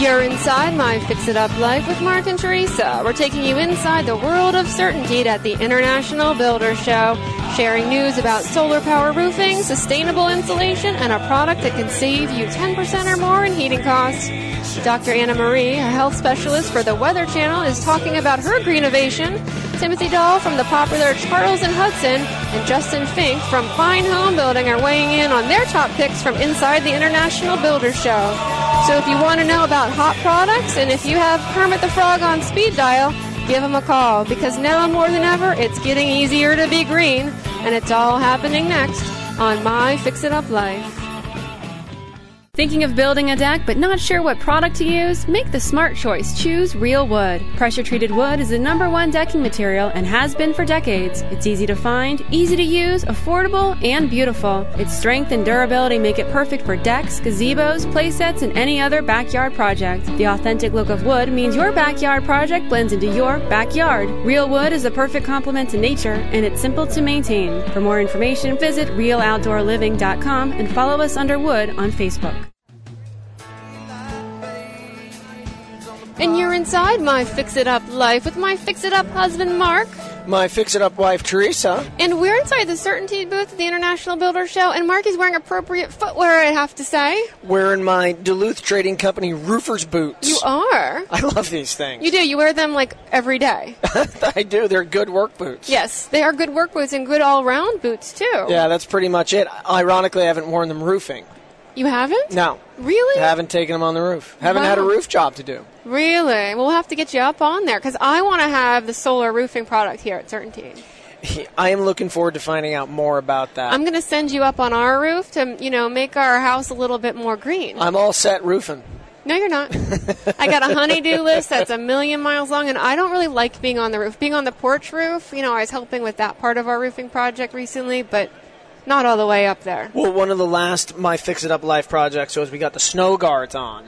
You're inside my Fix It Up Life with Mark and Teresa. We're taking you inside the world of certainty at the International Builder Show, sharing news about solar power roofing, sustainable insulation, and a product that can save you 10% or more in heating costs. Dr. Anna Marie, a health specialist for the Weather Channel, is talking about her greenovation. Timothy Dahl from the popular Charles & Hudson and Justin Fink from Fine Home Building are weighing in on their top picks from inside the International Builder Show. So if you want to know about hot products and if you have Kermit the Frog on speed dial, give him a call, because now more than ever it's getting easier to be green, and it's all happening next on My Fix It Up Life. Thinking of building a deck but not sure what product to use? Make the smart choice. Choose Real Wood. Pressure-treated wood is the #1 decking material and has been for decades. It's easy to find, easy to use, affordable, and beautiful. Its strength and durability make it perfect for decks, gazebos, playsets, and any other backyard project. The authentic look of wood means your backyard project blends into your backyard. Real Wood is a perfect complement to nature, and it's simple to maintain. For more information, visit realoutdoorliving.com and follow us under Wood on Facebook. And you're inside my Fix It Up Life with my Fix It Up husband, Mark. My Fix It Up wife, Teresa. And we're inside the Certainty booth at the International Builder Show, and Mark is wearing appropriate footwear, I have to say. Wearing my Duluth Trading Company roofer's boots. You are? I love these things. You do. You wear them, like, every day. I do. They're good work boots. Yes, they are good work boots and good all-round boots, too. Yeah, that's pretty much it. Ironically, I haven't worn them roofing. You haven't? No. Really? I haven't taken them on the roof. Haven't had a roof job to do. Really? Well, we'll have to get you up on there, because I want to have the solar roofing product here at Certainty. I am looking forward to finding out more about that. I'm going to send you up on our roof to, make our house a little bit more green. I'm all set roofing. No, you're not. I got a honey-do list that's 1,000,000 miles long, and I don't really like being on the roof. Being on the porch roof, I was helping with that part of our roofing project recently, but not all the way up there. Well, one of the last My Fix It Up Life projects was we got the snow guards on.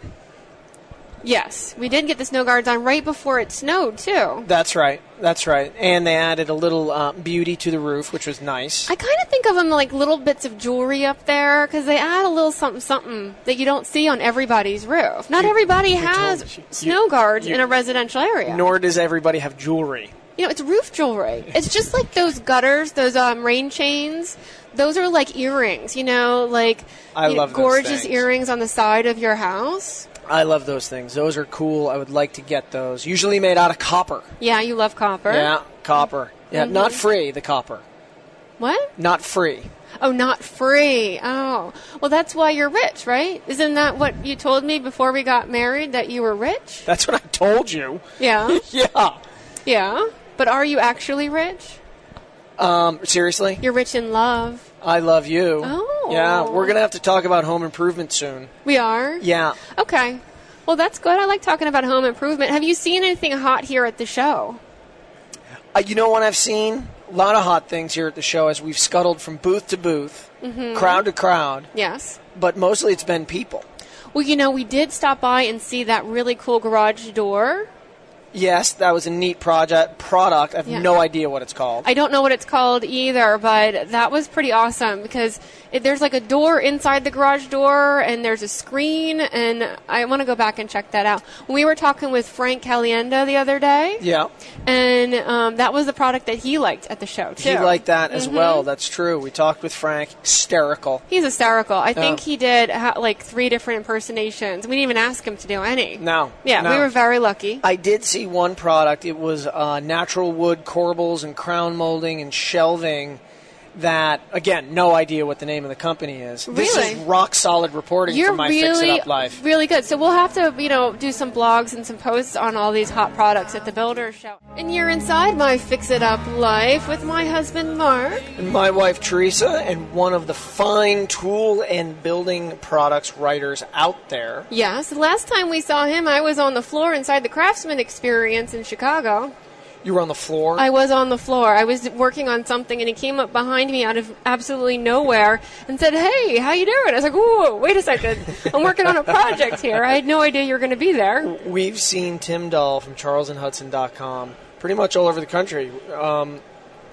Yes, we did get the snow guards on right before it snowed, too. That's right. And they added a little beauty to the roof, which was nice. I kind of think of them like little bits of jewelry up there, because they add a little something that you don't see on everybody's roof. Not everybody has snow guards in a residential area. Nor does everybody have jewelry. It's roof jewelry. It's just like those gutters, those rain chains. Those are like earrings, I love gorgeous earrings on the side of your house. I love those things. Those are cool. I would like to get those. Usually made out of copper. Yeah, you love copper. Yeah, copper. Yeah, Not free, the copper. What? Not free. Oh, not free. Oh. Well, that's why you're rich, right? Isn't that what you told me before we got married, that you were rich? That's what I told you. Yeah. Yeah. Yeah. But are you actually rich? Seriously? You're rich in love. I love you. Oh. Yeah, we're going to have to talk about home improvement soon. We are? Yeah. Okay. Well, that's good. I like talking about home improvement. Have you seen anything hot here at the show? You know what I've seen? A lot of hot things here at the show as we've scuttled from booth to booth, crowd to crowd. Yes. But mostly it's been people. Well, we did stop by and see that really cool garage door. Yes, that was a neat product. I have no idea what it's called. I don't know what it's called either, but that was pretty awesome, because there's like a door inside the garage door, and there's a screen, and I want to go back and check that out. We were talking with Frank Caliendo the other day. Yeah. And that was the product that he liked at the show, too. He liked that as well. That's true. We talked with Frank. Hysterical. He's hysterical. I think he did 3 different impersonations. We didn't even ask him to do any. No. Yeah, no. We were very lucky. I did see one product. It was natural wood corbels and crown molding and shelving that, again, no idea what the name of the company is. Really? This is rock solid reporting from my Fix It Up Life. Really good. So we'll have to, do some blogs and some posts on all these hot products at the Builder Show. And you're inside my Fix It Up Life with my husband, Mark. And my wife, Teresa, and one of the fine tool and building products writers out there. Yes. The last time we saw him, I was on the floor inside the Craftsman Experience in Chicago. You were on the floor? I was on the floor. I was working on something, and he came up behind me out of absolutely nowhere and said, "Hey, how you doing?" I was like, "Whoa, wait a second. I'm working on a project here. I had no idea you were going to be there." We've seen Tim Dahl from CharlesandHudson.com pretty much all over the country.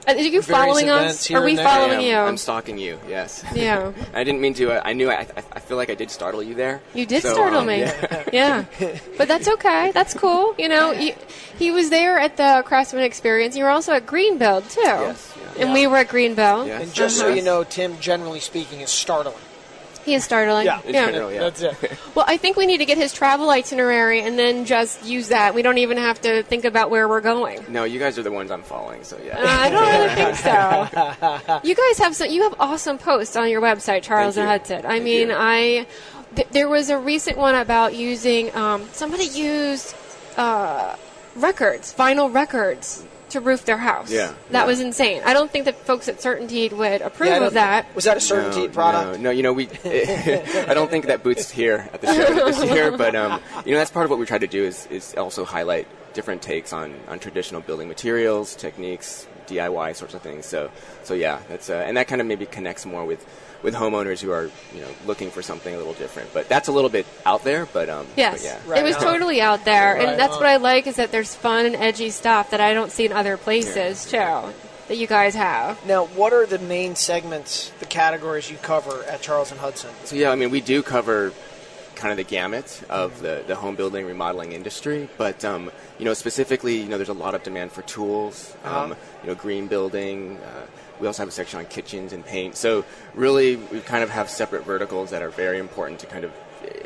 Are you following us? Are we following you? I'm stalking you, yes. Yeah. I didn't mean to. I feel like I did startle you there. You did startle me. Yeah. But that's okay. That's cool. You know, he was there at the Craftsman Experience. You were also at Greenbuild, too. Yes. Yeah. And we were at Greenbuild. Yes. And just so you know, Tim, generally speaking, is startling. He is startling. In general, yeah. That's it. Well, I think we need to get his travel itinerary and then just use that. We don't even have to think about where we're going. No, you guys are the ones I'm following, so yeah. I don't really think so. You guys have awesome posts on your website, Charles and Hudson. I mean, there was a recent one about using somebody used vinyl records to roof their house. Yeah. That was insane. I don't think that folks at CertainTeed would approve of that. Was that a CertainTeed product? No, I don't think that booth's here at the show this year, but that's part of what we try to do is also highlight different takes on traditional building materials, techniques, DIY sorts of things. So yeah, that's and that kind of maybe connects more with homeowners who are looking for something a little different. But that's a little bit out there. But yes, but yeah. Right it was totally out there, and that's what I like is that there's fun and edgy stuff that I don't see in other places too. That you guys have. Now, what are the main segments, the categories you cover at Charles and Hudson? So yeah, I mean we do cover kind of the gamut of the home building remodeling industry, but specifically there's a lot of demand for tools, green building. We also have a section on kitchens and paint. So really, we kind of have separate verticals that are very important to kind of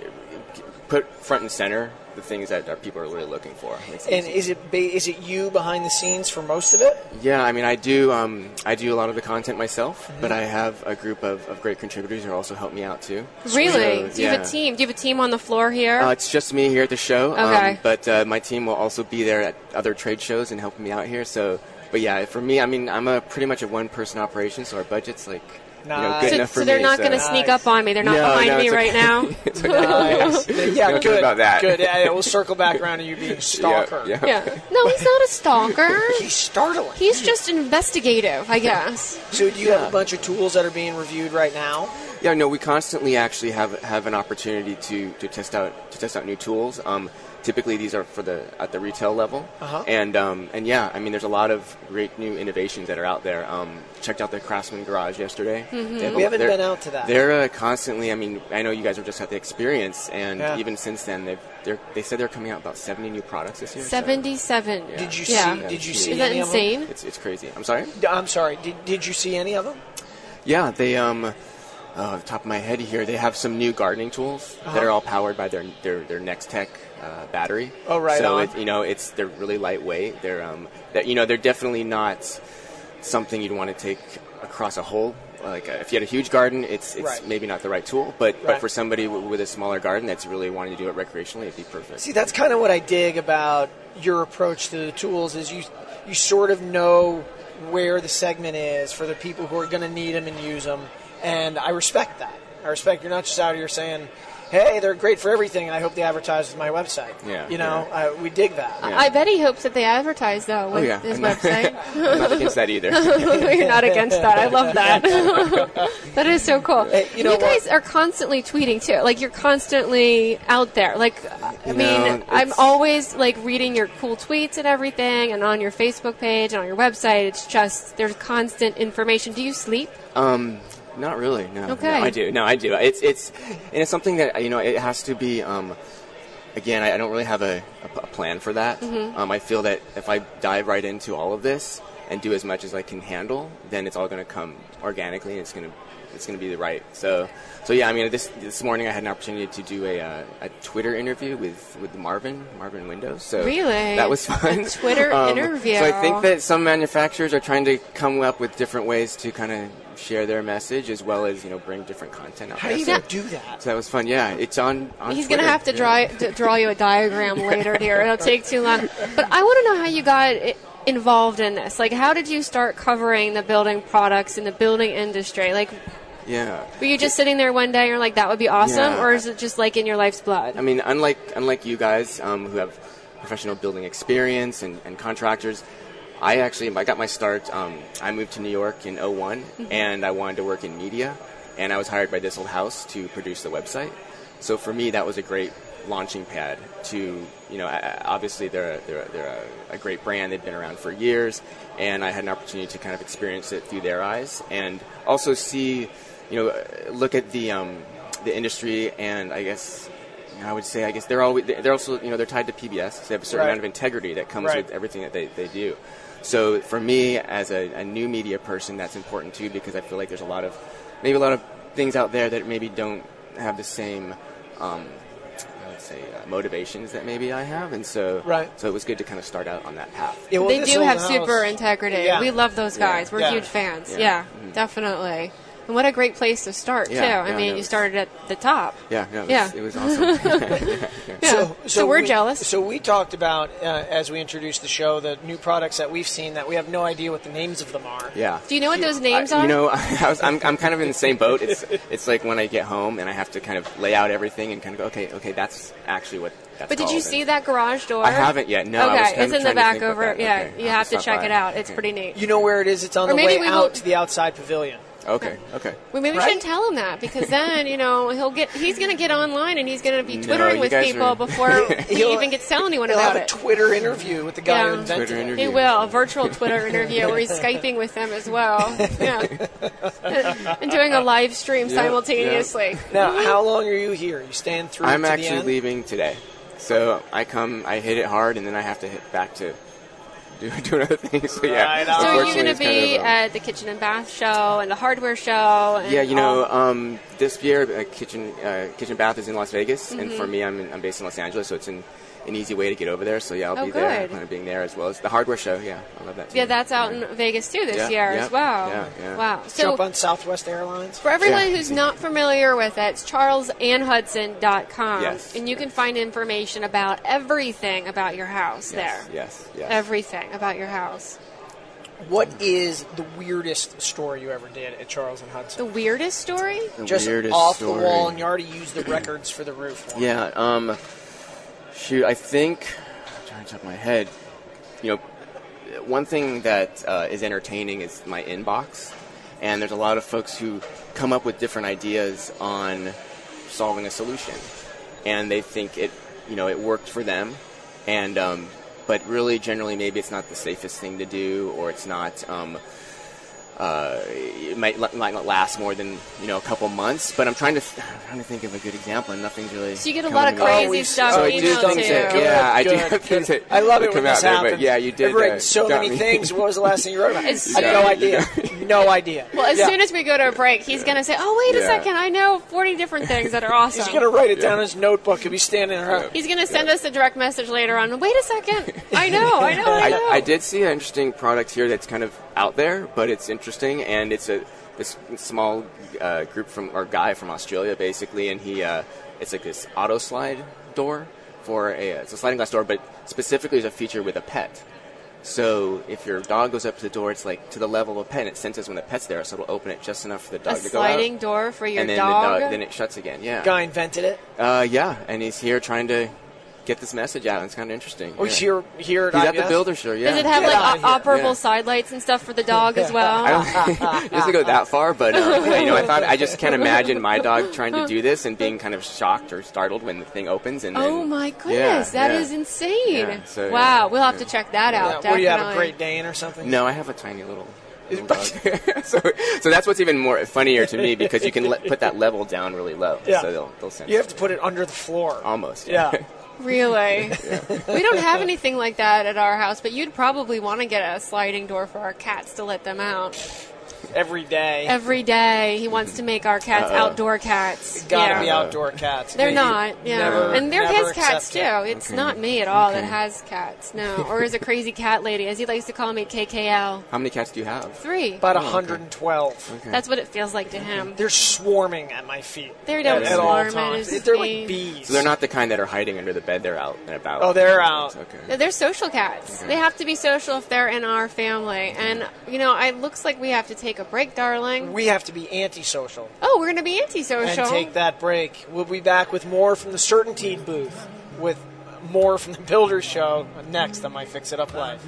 put front and center the things that our people are really looking for. And is it you behind the scenes for most of it? Yeah, I mean, I do a lot of the content myself, but I have a group of great contributors who also help me out too. Really? So, Do you have a team? Do you have a team on the floor here? It's just me here at the show. Okay. But my team will also be there at other trade shows and helping me out here. So, but yeah, for me, I mean, I'm pretty much a one-person operation, so our budget's like good enough for me. So they're not going to sneak up on me. They're not behind me right now. It's okay. Yeah, good about that. Good. Yeah, we'll circle back around to you being a stalker. Yeah. No, he's not a stalker. He's startling. He's just investigative, I guess. So do you have a bunch of tools that are being reviewed right now? Yeah, no, we constantly actually have an opportunity to test out new tools. Typically, these are at the retail level, and yeah, I mean, there's a lot of great new innovations that are out there. Checked out the Craftsman Garage yesterday. Mm-hmm. We haven't been out to that. They're constantly. I mean, I know you guys were just at the experience, and even since then, they said they're coming out about 70 new products this year. 77. So, yeah. Did you see? Is that any insane? Of them? It's crazy. I'm sorry. I'm sorry. Did you see any of them? Yeah, they off the top of my head here, they have some new gardening tools that are all powered by their Nextech battery. Oh, right. So they're really lightweight. They're definitely not something you'd want to take across a whole. Like if you had a huge garden, it's maybe not the right tool. But for somebody with a smaller garden that's really wanting to do it recreationally, it'd be perfect. See, that's kind of what I dig about your approach to the tools is you sort of know where the segment is for the people who are going to need them and use them. And I respect that. I respect you're not just out here saying, hey, they're great for everything, and I hope they advertise with my website. Yeah, we dig that. Yeah. I bet he hopes that they advertise, though, with his website. I'm not against that either. You're not against that. I love that. That is so cool. Hey, you guys are constantly tweeting, too. Like, you're constantly out there. Like, I'm always, like, reading your cool tweets and everything, and on your Facebook page and on your website. It's just, there's constant information. Do you sleep? Not really. No. Okay. No, I do. It's something that it has to be. Again, I don't really have a plan for that. Mm-hmm. I feel that if I dive right into all of this and do as much as I can handle, then it's all going to come organically, and it's going to be the right. So yeah. I mean, this morning I had an opportunity to do a Twitter interview with Marvin Windows. So really, that was fun. A Twitter interview. So I think that some manufacturers are trying to come up with different ways to kind of share their message as well as bring different content out. How do you do that? So that was fun. Yeah, it's on He's going to have to draw you a diagram later here. It'll take too long. But I want to know how you got involved in this. Like, how did you start covering the building products in the building industry? Like, were you just sitting there one day and you're like, that would be awesome, or is it just like in your life's blood? I mean, unlike you guys who have professional building experience and contractors. I got my start, I moved to New York in 2001, and I wanted to work in media, and I was hired by This Old House to produce the website. So for me, that was a great launching pad to, obviously they're a great brand. They've been around for years, and I had an opportunity to kind of experience it through their eyes and also see, look at the industry, and I guess they're also they're tied to PBS. So they have a certain amount of integrity that comes with everything that they do. So for me, as a new media person, that's important too, because I feel like there's a lot of things out there that maybe don't have the same, motivations that maybe I have, and so it was good to kind of start out on that path. Yeah, well, they do have super integrity. Yeah. We love those guys. We're huge fans. Yeah, definitely. And what a great place to start, too. I mean, you started at the top. It was awesome. So we're jealous. So we talked about, as we introduced the show, the new products that we've seen that we have no idea what the names of them are. Yeah. Do you know what those names are? I'm kind of in the same boat. It's like when I get home and I have to kind of lay out everything and kind of go, okay, that's actually what that's But did called. you see that garage door? I haven't yet. No. Okay, I was kind it's of in the back over. Okay. You have to check it out. It's pretty neat. You know where it is? It's on the way out to the outside pavilion. Okay. Well, maybe we shouldn't tell him that, because then he's going to get online and he's going to be twittering with people before he even gets to tell anyone about it. He'll have a Twitter interview with the guy who invented it. He will, a virtual Twitter interview where he's Skyping with them as well. And doing a live stream simultaneously. Now, how long are you here? Are you staying through? I'm to actually the end? leaving today, so I hit it hard, and then I have to hit back to doing other things. So So you're going to be at the Kitchen and Bath show and the hardware show. And this year Kitchen Bath is in Las Vegas, and for me, I'm based in Los Angeles, so it's an easy way to get over there. So I'll be there, kind of being there, as well as the hardware show. Yeah, I love that too. Yeah, that's out in Vegas too this year as well. Yeah. Wow. So jump on Southwest Airlines. For everyone who's not familiar with it, it's charlesandhudson.com. Yes. And you can find information about everything about your house there. Yes. Everything about your house. What is the weirdest story you ever did at Charles and Hudson? The weirdest story? Just off the wall, and you already used the records for the roof one. Yeah. Shoot, I think, I'm trying to top my head, one thing that is entertaining is my inbox, and there's a lot of folks who come up with different ideas on solving a solution, and they think it worked for them, and but really, generally, maybe it's not the safest thing to do, or it's not. It might not last more than a couple months, but I'm trying to think of a good example, and nothing's really. So you get a lot of crazy stuff emailed to you. Yeah, I do have things that I love it when this happens. But yeah, you did. I've written so many things. What was the last thing you wrote about? I have no idea. No idea. Well, as soon as we go to a break, he's going to say, "Oh, wait a second! I know 40 different things that are awesome." He's going to write it down in his notebook. He'll be standing around. He's going to send us a direct message later on. Wait a second! I know. I did see an interesting product here that's kind of out there, but it's interesting, and it's this small guy from Australia, basically, and it's like this auto slide door it's a sliding glass door, but specifically there's a feature with a pet. So if your dog goes up to the door, it's like to the level of a pet, and it senses when the pet's there, so it'll open it just enough for the dog to go out. A sliding door for your and then dog? Then it shuts again, yeah. Guy invented it? Yeah, and he's here trying to get this message out. It's kind of interesting. Oh, he's here at He's at the Builder Show, yeah. Does it have operable side lights and stuff for the dog as well? It doesn't go that far, but I just can't imagine my dog trying to do this and being kind of shocked or startled when the thing opens. And oh my goodness, that is insane! Yeah, wow, we'll have to check that out. What do you have, a Great Dane or something? No, I have a tiny little dog. so that's what's even more funnier to me, because you can put that level down really low. Yeah. So they'll sense. You have to put it under the floor. Almost. Yeah. Really? We don't have anything like that at our house, but you'd probably want to get a sliding door for our cats to let them out. Every day. Every day. He wants to make our cats outdoor cats. Gotta be outdoor cats. They're not, and they're his cats, too. It. It's not me at all that has cats, no. Or is a crazy cat lady, as he likes to call me, KKL. How many cats do you have? 3. About 112. Okay. That's what it feels like to him. They're swarming at my feet. They don't at all swarm times. at his They're feet. like bees. So they're not the kind that are hiding under the bed. They're out and about. Oh, they're out. Okay. They're social cats. Okay. They have to be social if they're in our family. And, it looks like we have to take a break, darling. We have to be antisocial. Oh, we're going to be antisocial. And take that break. We'll be back with more from the Certainteed booth, with more from the Builder Show next on My Fix It Up Live.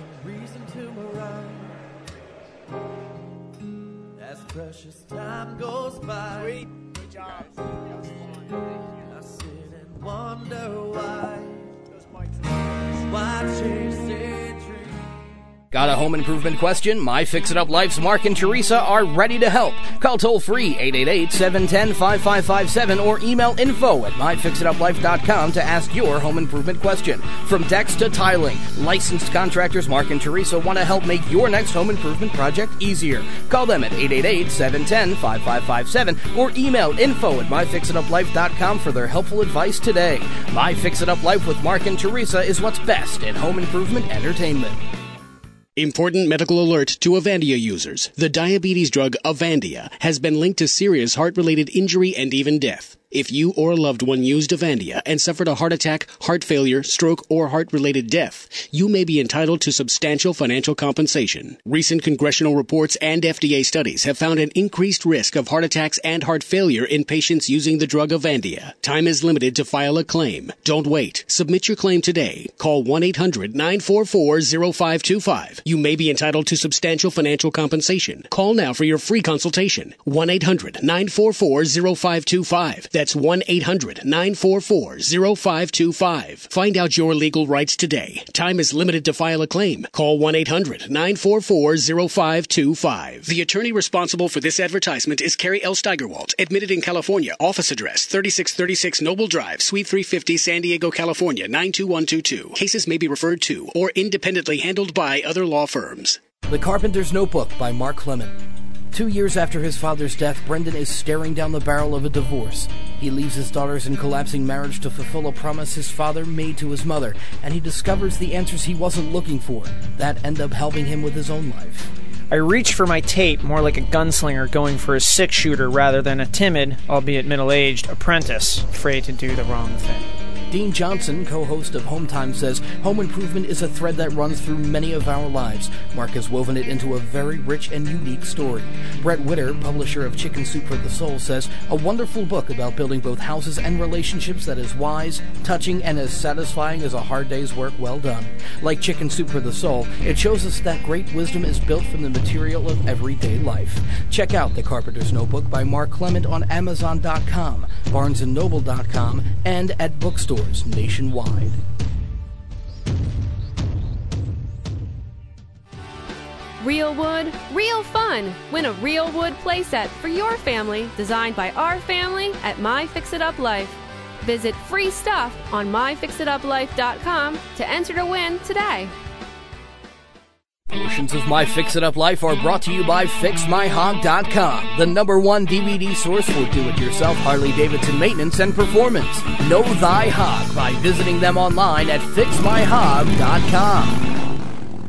As precious time goes by, I sit and Wonder why chase a dream. Got a home improvement question? My Fix It Up Life's Mark and Teresa are ready to help. Call toll-free 888-710-5557 or email info@myfixituplife.com to ask your home improvement question. From decks to tiling, licensed contractors Mark and Teresa want to help make your next home improvement project easier. Call them at 888-710-5557 or email info@myfixituplife.com for their helpful advice today. My Fix It Up Life with Mark and Teresa is what's best in home improvement entertainment. Important medical alert to Avandia users. The diabetes drug Avandia has been linked to serious heart-related injury and even death. If you or a loved one used Avandia and suffered a heart attack, heart failure, stroke, or heart-related death, you may be entitled to substantial financial compensation. Recent congressional reports and FDA studies have found an increased risk of heart attacks and heart failure in patients using the drug Avandia. Time is limited to file a claim. Don't wait. Submit your claim today. Call 1-800-944-0525. You may be entitled to substantial financial compensation. Call now for your free consultation. 1-800-944-0525. That's 1-800-944-0525. Find out your legal rights today. Time is limited to file a claim. Call 1-800-944-0525. The attorney responsible for this advertisement is Carrie L. Steigerwalt, admitted in California. Office address 3636 Noble Drive, Suite 350, San Diego, California, 92122. Cases may be referred to or independently handled by other law firms. The Carpenter's Notebook by Mark Clement. 2 years after his father's death, Brendan is staring down the barrel of a divorce. He leaves his daughters in collapsing marriage to fulfill a promise his father made to his mother, and he discovers the answers he wasn't looking for that end up helping him with his own life. I reach for my tape more like a gunslinger going for a six-shooter rather than a timid, albeit middle-aged, apprentice afraid to do the wrong thing. Dean Johnson, co-host of Home Time, says home improvement is a thread that runs through many of our lives. Mark has woven it into a very rich and unique story. Brett Witter, publisher of Chicken Soup for the Soul, says a wonderful book about building both houses and relationships that is wise, touching, and as satisfying as a hard day's work well done. Like Chicken Soup for the Soul, it shows us that great wisdom is built from the material of everyday life. Check out The Carpenter's Notebook by Mark Clement on Amazon.com, BarnesandNoble.com, and at bookstores nationwide. Real wood, real fun. Win a real wood playset for your family, designed by our family at My Fix It Up Life. Visit free stuff on myfixituplife.com to enter to win today. Portions of My Fix It Up Life are brought to you by FixMyHog.com, the #1 DVD source for do-it-yourself Harley-Davidson maintenance and performance. Know thy hog by visiting them online at FixMyHog.com.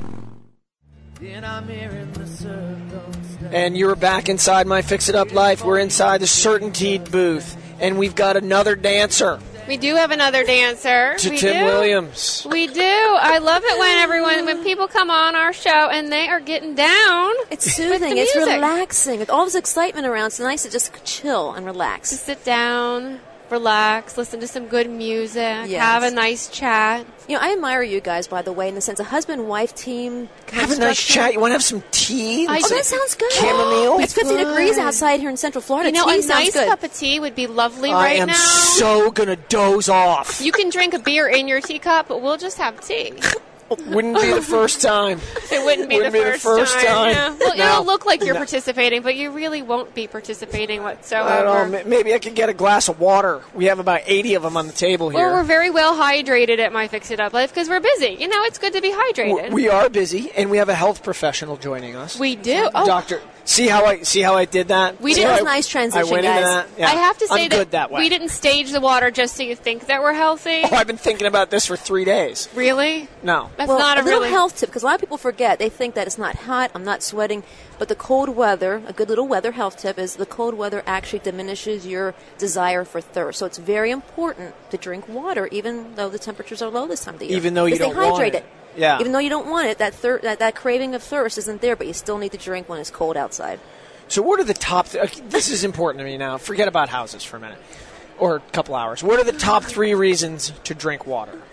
And you're back inside My Fix It Up Life. We're inside the Certainteed booth, and we've got another dancer. We do have another dancer. To Tim Williams. We do. I love it when people come on our show and they are getting down. It's soothing. It's relaxing. With all this excitement around, it's nice to just chill and relax. Just sit down, relax, listen to some good music, Yes. have a nice chat. You know, I admire you guys, by the way, in the sense a husband-wife team. Have a nice chat. You want to have some tea? Oh, that sounds good. Chamomile? It's 50 degrees outside here in Central Florida. You know, tea a sounds nice good. cup of tea would be lovely I right am now. so going to doze off. You can drink a beer in your teacup, but we'll just have tea. Wouldn't be the first time. It wouldn't be the first time. Yeah. Well, No. it'll look like you're No. participating, but you really won't be participating I whatsoever. don't know. Maybe I could get a glass of water. We have about 80 of them on the table here. Well, we're very well hydrated at My Fix It Up Life because we're busy. You know, it's good to be hydrated. We are busy, and we have a health professional joining us. We do. Oh, Doctor, see how I did that? We See did. how That was a nice transition, I went into guys. that. Yeah. I have to say I'm good that way. we didn't stage the water just so you think that we're healthy. Oh, I've been thinking about this for 3 days. Really? No. That's Well, not a a little really... health tip, because a lot of people forget. They think that it's not hot, I'm not sweating, but the cold weather, a good little weather health tip is the cold weather actually diminishes your desire for thirst. So it's very important to drink water, even though the temperatures are low this time of the year. Even though you Because don't they want hydrate it. Yeah. Even though you don't want it, that craving of thirst isn't there, but you still need to drink when it's cold outside. So what are the top... this is important to me now. Forget about houses for a minute. Or a couple hours. What are the top 3 reasons to drink water?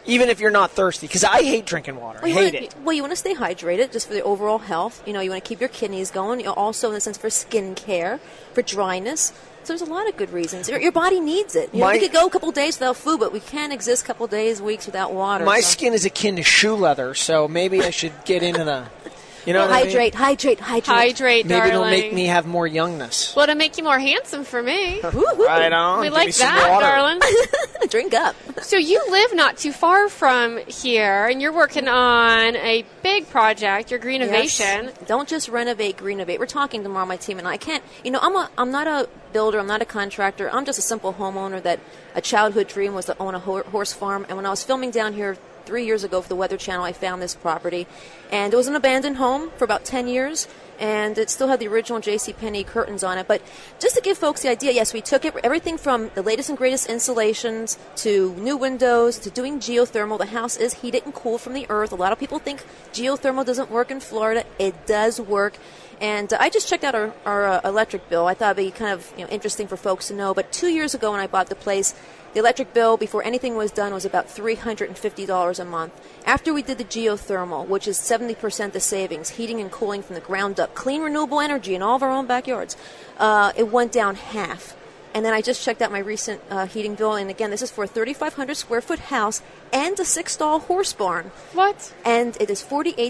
even if you're not thirsty, because I hate drinking water. I hate it. Well, you want to stay hydrated just for the overall health. You want to keep your kidneys going. Also, in the sense for skin care, for dryness. So there's a lot of good reasons. Your body needs it. We could go a couple days without food, but we can't exist a couple days, weeks without water. My skin is akin to shoe leather, so maybe I should get into the... hydrate, hydrate. Hydrate, Maybe darling. it'll make me have more youngness. Well, it'll make you more handsome for me. Right on. We Give like me some that, water. darling. Drink up. So you live not too far from here, and you're working on a big project, your Greenovation. Yes. Don't just renovate, Greenovate. We're talking tomorrow, my team and I. Can't. I'm not a builder. I'm not a contractor. I'm just a simple homeowner that a childhood dream was to own a horse farm. And when I was filming down here 3 years ago for the Weather Channel, I found this property, and it was an abandoned home for about 10 years. And it still had the original JCPenney curtains on it. But just to give folks the idea, yes, we took everything from the latest and greatest insulations to new windows to doing geothermal. The house is heated and cooled from the earth. A lot of people think geothermal doesn't work in Florida. It does work. And I just checked out our electric bill. I thought it'd be kind of interesting for folks to know. But 2 years ago when I bought the place, the electric bill, before anything was done, was about $350 a month. After we did the geothermal, which is 70% the savings, heating and cooling from the ground up, clean renewable energy in all of our own backyards, it went down half. And then I just checked out my recent heating bill, and again, this is for a 3,500 square foot house and a 6-stall horse barn. What? And it is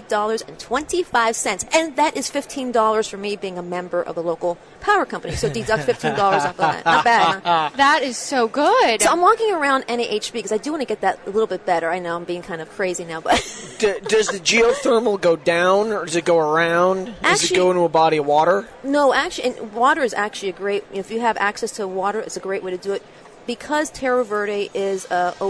$48.25, and that is $15 for me being a member of the local power company. So deduct $15 off of that. Not bad, huh? That is so good. So I'm walking around NAHB because I do want to get that a little bit better. I know I'm being kind of crazy now, but Does the geothermal go down, or does it go around? Does it go into a body of water? No, actually, and water is actually a great. If you have access to water, it's a great way to do it. Because Terra Verde is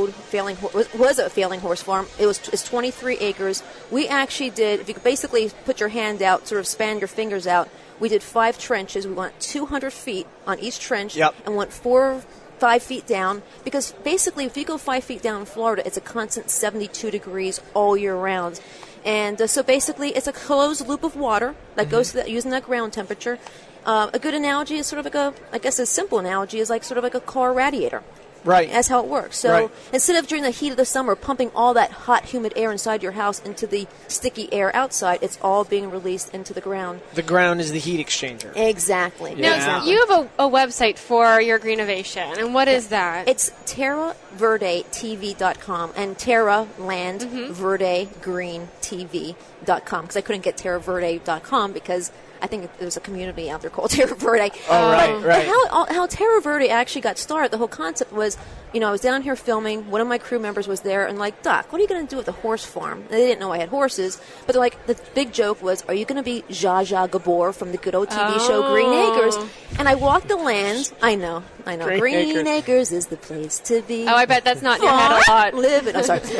was a failing horse farm. It's 23 acres. We actually did. If you could basically put your hand out, sort of span your fingers out. We did 5 trenches. We went 200 feet on each trench, and went 5 feet down, because basically if you go 5 feet down in Florida, it's a constant 72 degrees all year round. And so basically it's a closed loop of water that goes to using that ground temperature. A good analogy is sort of like a simple analogy is like sort of like a car radiator. Right. That's how it works. So instead of during the heat of the summer pumping all that hot, humid air inside your house into the sticky air outside, it's all being released into the ground. The ground is the heat exchanger. Exactly. Now, Exactly. you have a website for your Greenovation, and what is that? It's TerraVerdeTV.com and Terra Land Verde Green TV.com, because I couldn't get TerraVerde.com because I think there's a community out there called Terra Verde. But how Terra Verde actually got started, the whole concept was, I was down here filming. One of my crew members was there, and like, Doc, what are you going to do with the horse farm? And they didn't know I had horses, but they're like, the big joke was, are you going to be Zsa Zsa Gabor from the good old TV show Green Acres? And I walked the land. I know. Green Acres is the place to be. Oh, I bet that's not in your head a lot. Live it. I'm sorry.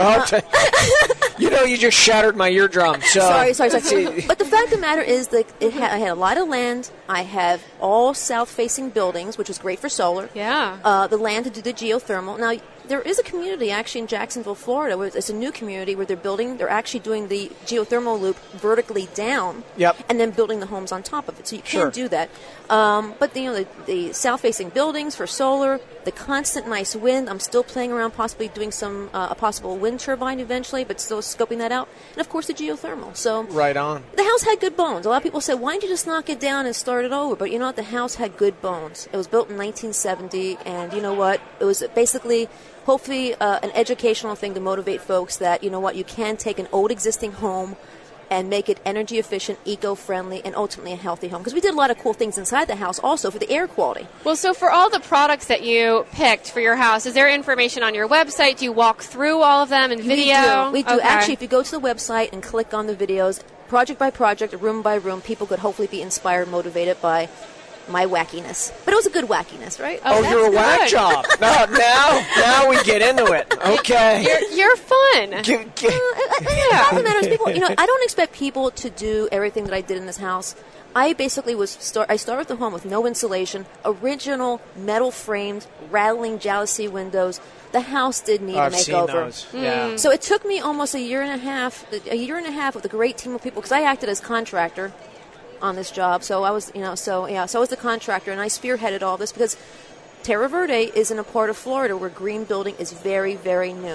You just shattered my eardrum. So. Sorry. But the fact of the matter is that I had a lot of land. I have all south-facing buildings, which was great for solar. Yeah. The land to do the geothermal. Now, there is a community actually in Jacksonville, Florida, where it's a new community where they're actually doing the geothermal loop vertically down, and then building the homes on top of it. So you can do that. But the south-facing buildings for solar, the constant nice wind. I'm still playing around, possibly doing some a possible wind turbine eventually, but still scoping that out. And of course, the geothermal. So right on. The house had good bones. A lot of people said, "Why didn't you just knock it down and start it over?" But you know what? The house had good bones. It was built in 1970, and you know what? It was basically, hopefully, an educational thing to motivate folks that you know what, you can take an old existing home and make it energy efficient, eco-friendly, and ultimately a healthy home. Because we did a lot of cool things inside the house also for the air quality. Well, so for all the products that you picked for your house, is there information on your website? Do you walk through all of them in video? We do. Okay. Actually, if you go to the website and click on the videos, project by project, room by room, people could hopefully be inspired, motivated by my wackiness. But it was a good wackiness, right? Oh, you're a whack job. Now we get into it. Okay. You're fun. The matter is, people, I don't expect people to do everything that I did in this house. I basically I started the home with no insulation, original metal framed, rattling jalousie windows. The house did need a makeover. Seen those. Yeah. So it took me almost a year and a half with a great team of people, because I acted as contractor on this job. So I was, so I was the contractor, and I spearheaded all this because Terra Verde is in a part of Florida where green building is very, very new.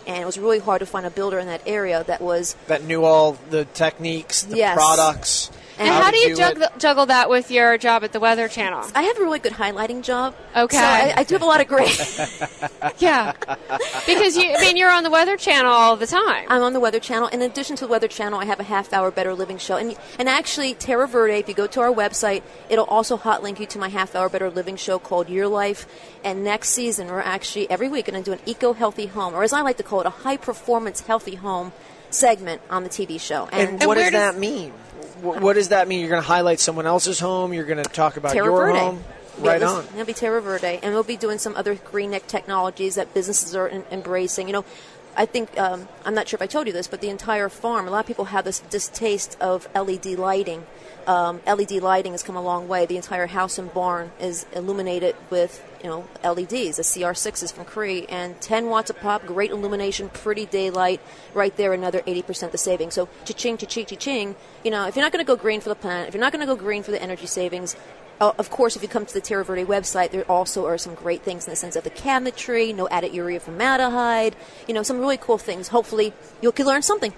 And it was really hard to find a builder in that area that knew all the techniques, the products. And how do you juggle that with your job at the Weather Channel? I have a really good highlighting job. Okay. So I do have a lot of gray. Yeah. Because you're on the Weather Channel all the time. I'm on the Weather Channel. In addition to the Weather Channel, I have a half-hour Better Living show. And actually, Terra Verde, if you go to our website, it'll also hot link you to my half-hour Better Living show called Your Life. And next season, we're actually every week going to do an eco-healthy home, or as I like to call it, a high-performance healthy home segment on the TV show. And what does that mean? What does that mean? You're going to highlight someone else's home? You're going to talk about Terra your Verde. home? Right on. It'll be Terra Verde. And we'll be doing some other green neck technologies that businesses are embracing. I think, I'm not sure if I told you this, but the entire farm, a lot of people have this distaste of LED lighting. LED lighting has come a long way. The entire house and barn is illuminated with, LEDs, the CR6s from Cree, and 10 watts a pop, great illumination, pretty daylight, right there, another 80% the savings. So, cha-ching, cha-ching, cha-ching. If you're not going to go green for the planet, if you're not going to go green for the energy savings, of course, if you come to the Terra Verde website, there also are some great things in the sense of the cabinetry, no added urea formaldehyde, some really cool things. Hopefully, you can learn something.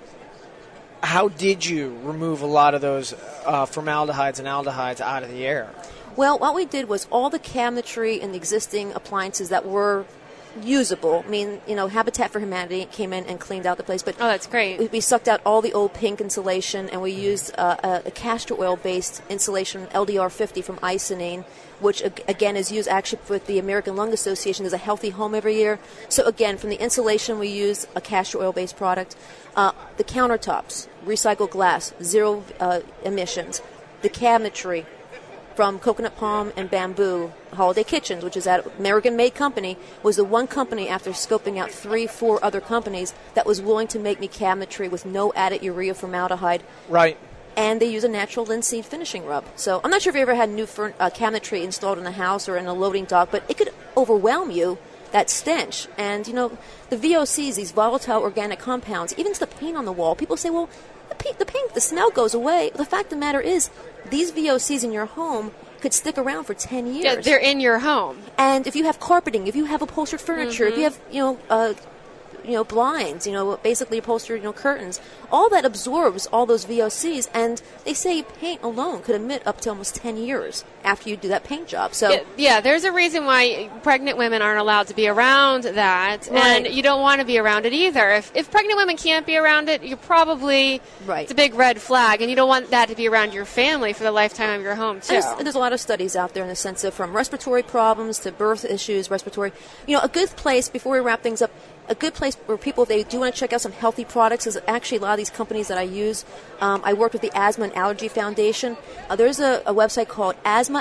How did you remove a lot of those formaldehydes and aldehydes out of the air? Well, what we did was all the cabinetry and the existing appliances that were usable. Habitat for Humanity came in and cleaned out the place. But that's great. We sucked out all the old pink insulation, and we used a castor oil-based insulation, LDR50 from Icynene, which, again, is used actually with the American Lung Association. There's a healthy home every year. So, again, from the insulation, we use a castor oil-based product. The countertops, recycled glass, zero emissions. The cabinetry, from Coconut Palm and Bamboo. Holiday Kitchens, which is an American-made company, was the one company, after scoping out 3-4 other companies, that was willing to make me cabinetry with no added urea formaldehyde. Right. And they use a natural linseed finishing rub. So I'm not sure if you ever had new cabinetry installed in a house or in a loading dock, but it could overwhelm you, that stench. And, the VOCs, these volatile organic compounds, even to the paint on the wall, people say, well, the paint, the smell goes away. The fact of the matter is, these VOCs in your home could stick around for 10 years. Yeah, they're in your home. And if you have carpeting, if you have upholstered furniture, if you have, blinds, basically upholstered, curtains, all that absorbs all those VOCs, and they say paint alone could emit up to almost 10 years after you do that paint job. So yeah, there's a reason why pregnant women aren't allowed to be around that, right. And you don't want to be around it either. If pregnant women can't be around it, you're probably right. It's a big red flag, and you don't want that to be around your family for the lifetime of your home too. There's a lot of studies out there in the sense of from respiratory problems to birth issues, respiratory. A good place, before we wrap things up, a good place where people, if they do want to check out some healthy products, is actually a lot of these companies that I use. I worked with the Asthma and Allergy Foundation. There's a website called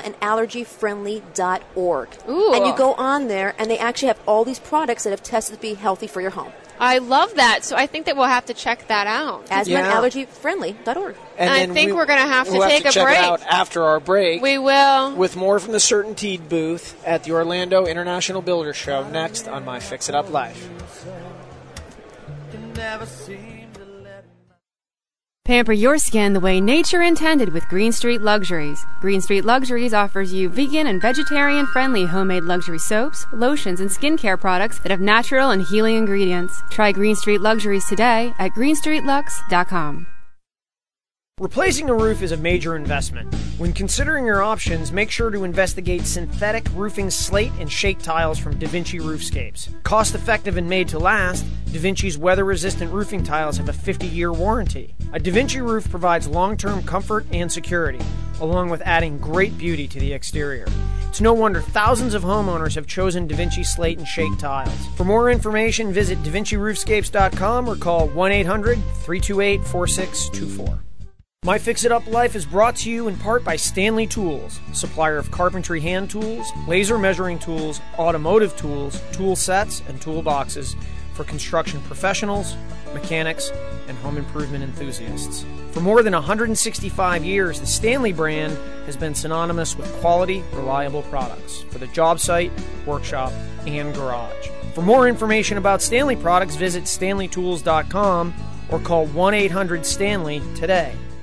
asthmaandallergyfriendly.org. Ooh. And you go on there, and they actually have all these products that have tested to be healthy for your home. I love that. So I think that we'll have to check that out. asthmaandallergyfriendly.org. And I think we're going to have to take a check break. It out after our break. We will. With more from the CertainTeed booth at the Orlando International Builders Show next on My Fix It Up Live. Pamper your skin the way nature intended with Green Street Luxuries. Green Street Luxuries offers you vegan and vegetarian-friendly homemade luxury soaps, lotions, and skincare products that have natural and healing ingredients. Try Green Street Luxuries today at greenstreetlux.com. Replacing a roof is a major investment. When considering your options, make sure to investigate synthetic roofing slate and shake tiles from DaVinci Roofscapes. Cost-effective and made to last, DaVinci's weather-resistant roofing tiles have a 50-year warranty. A DaVinci roof provides long-term comfort and security, along with adding great beauty to the exterior. It's no wonder thousands of homeowners have chosen DaVinci slate and shake tiles. For more information, visit DaVinciRoofscapes.com or call 1-800-328-4624. My Fix It Up Life is brought to you in part by Stanley Tools, supplier of carpentry hand tools, laser measuring tools, automotive tools, tool sets, and toolboxes for construction professionals, mechanics, and home improvement enthusiasts. For more than 165 years, the Stanley brand has been synonymous with quality, reliable products for the job site, workshop, and garage. For more information about Stanley products, visit StanleyTools.com or call 1-800-STANLEY today.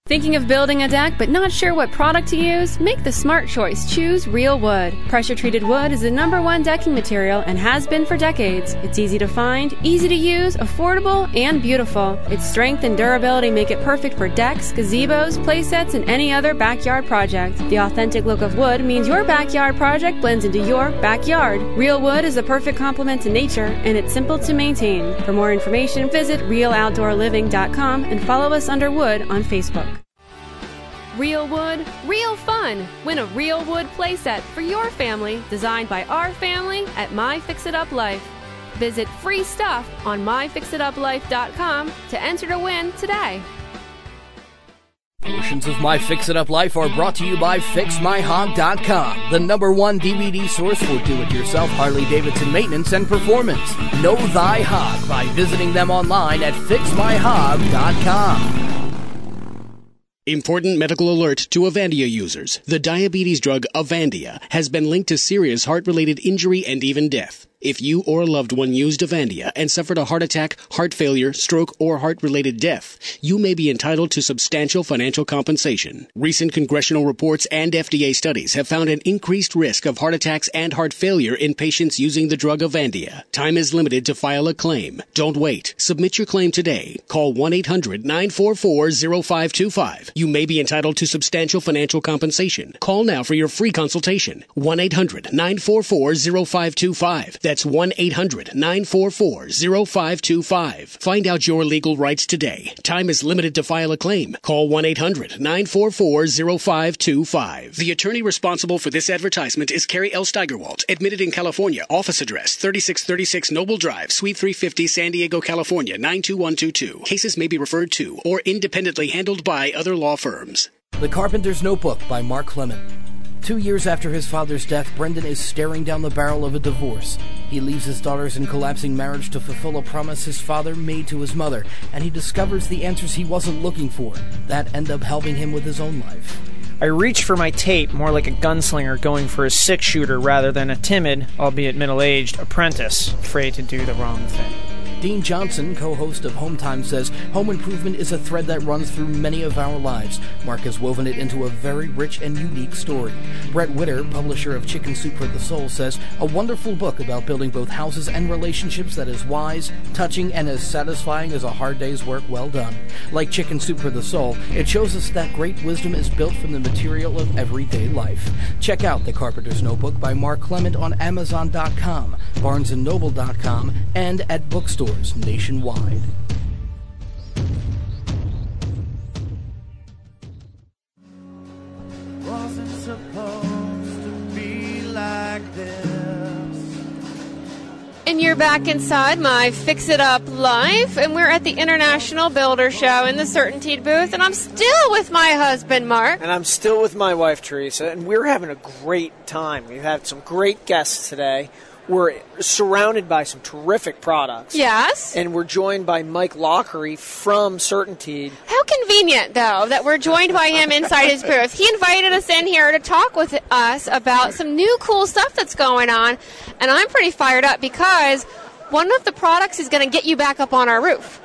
Thinking of building a deck but not sure what product to use? Make the smart choice. Choose Real Wood. Pressure-treated wood is the #1 decking material and has been for decades. It's easy to find, easy to use, affordable, and beautiful. Its strength and durability make it perfect for decks, gazebos, playsets, and any other backyard project. The authentic look of wood means your backyard project blends into your backyard. Real Wood is the perfect complement to nature, and it's simple to maintain. For more information, visit RealOutdoorLiving.com and follow us under Wood on Facebook. Real Wood, real fun. Win a Real Wood playset for your family, designed by our family at My Fix It Up Life. Visit free stuff on myfixituplife.com to enter to win today. Portions of My Fix It Up Life are brought to you by FixMyHog.com, the #1 DVD source for do-it-yourself Harley-Davidson maintenance and performance. Know thy hog by visiting them online at FixMyHog.com. Important medical alert to Avandia users. The diabetes drug Avandia has been linked to serious heart-related injury and even death. If you or a loved one used Avandia and suffered a heart attack, heart failure, stroke, or heart-related death, you may be entitled to substantial financial compensation. Recent congressional reports and FDA studies have found an increased risk of heart attacks and heart failure in patients using the drug Avandia. Time is limited to file a claim. Don't wait. Submit your claim today. Call 1-800-944-0525. You may be entitled to substantial financial compensation. Call now for your free consultation. 1-800-944-0525. That's 1-800-944-0525. Find out your legal rights today. Time is limited to file a claim. Call 1-800-944-0525. The attorney responsible for this advertisement is Carrie L. Steigerwalt, admitted in California. Office address 3636 Noble Drive, Suite 350, San Diego, California, 92122. Cases may be referred to or independently handled by other law firms. The Carpenter's Notebook by Mark Clement. 2 years after his father's death, Brendan is staring down the barrel of a divorce. He leaves his daughters in collapsing marriage to fulfill a promise his father made to his mother, and he discovers the answers he wasn't looking for that end up helping him with his own life. I reached for my tape more like a gunslinger going for a six-shooter rather than a timid, albeit middle-aged, apprentice afraid to do the wrong thing. Dean Johnson, co-host of Home Time, says home improvement is a thread that runs through many of our lives. Mark has woven it into a very rich and unique story. Brett Witter, publisher of Chicken Soup for the Soul, says a wonderful book about building both houses and relationships that is wise, touching, and as satisfying as a hard day's work well done. Like Chicken Soup for the Soul, it shows us that great wisdom is built from the material of everyday life. Check out The Carpenter's Notebook by Mark Clement on Amazon.com, BarnesandNoble.com, and at bookstores nationwide. Wasn't supposed to be like this. And you're back inside my Fix It Up Life, and we're at the International Builder Show in the Certainteed booth, and I'm still with my husband, Mark. And I'm still with my wife, Teresa, and we're having a great time. We've had some great guests today. We're surrounded by some terrific products. Yes. And we're joined by Mike Lockery from Certainteed. How convenient, though, that we're joined by him inside his booth. He invited us in here to talk with us about some new cool stuff that's going on, and I'm pretty fired up because one of the products is going to get you back up on our roof.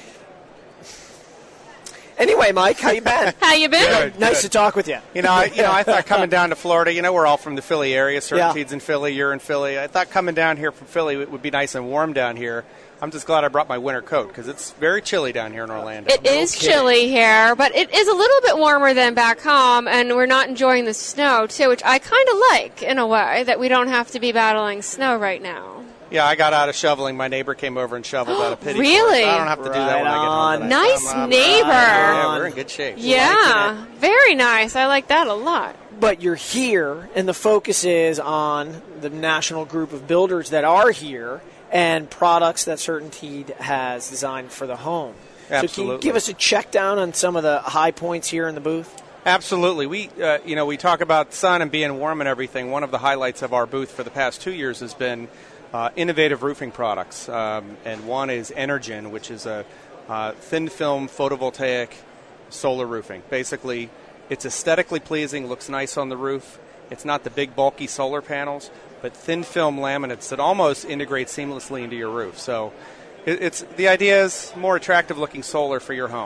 Anyway, Mike, how you been? How you been? Good, Nice good. to talk with you. I thought coming down to Florida, we're all from the Philly area. Certainteed's Yeah. in Philly, you're in Philly. I thought coming down here from Philly it would be nice and warm down here. I'm just glad I brought my winter coat because it's very chilly down here in Orlando. It is chilly here, but it is a little bit warmer than back home, and we're not enjoying the snow, too, which I kind of like, in a way, that we don't have to be battling snow right now. Yeah, I got out of shoveling. My neighbor came over and shoveled out of pity. Really? I don't have to do that when I get home. tonight. Nice neighbor. Yeah, we're in good shape. Yeah, very nice. I like that a lot. But you're here, and the focus is on the national group of builders that are here and products that Certainteed has designed for the home. Absolutely. So can you give us a check down on some of the high points here in the booth? Absolutely. We talk about sun and being warm and everything. One of the highlights of our booth for the past 2 years has been innovative roofing products, and one is Energen, which is a thin film photovoltaic solar roofing. Basically, it's aesthetically pleasing, looks nice on the roof. It's not the big bulky solar panels, but thin film laminates that almost integrate seamlessly into your roof. So it's the idea is more attractive looking solar for your home.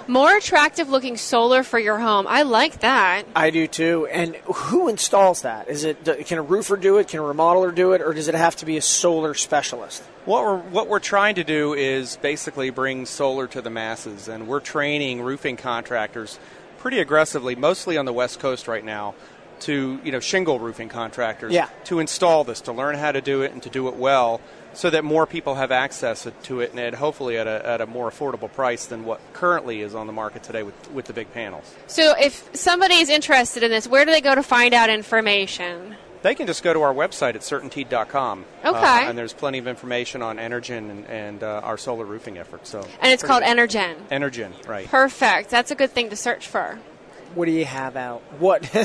More attractive looking solar for your home. I like that. I do too. And who installs that? Can a roofer do it? Can a remodeler do it? Or does it have to be a solar specialist? What we're trying to do is basically bring solar to the masses, and we're training roofing contractors pretty aggressively, mostly on the West Coast right now, to shingle roofing contractors to install this, to learn how to do it and to do it well, so that more people have access to it, and hopefully at a more affordable price than what currently is on the market today with the big panels. So if somebody is interested in this, where do they go to find out information? They can just go to our website at certainteed.com. Okay. And there's plenty of information on Energen and our solar roofing efforts. And it's called Energen. Energen, right. Perfect. That's a good thing to search for. What do you have out? What? Well,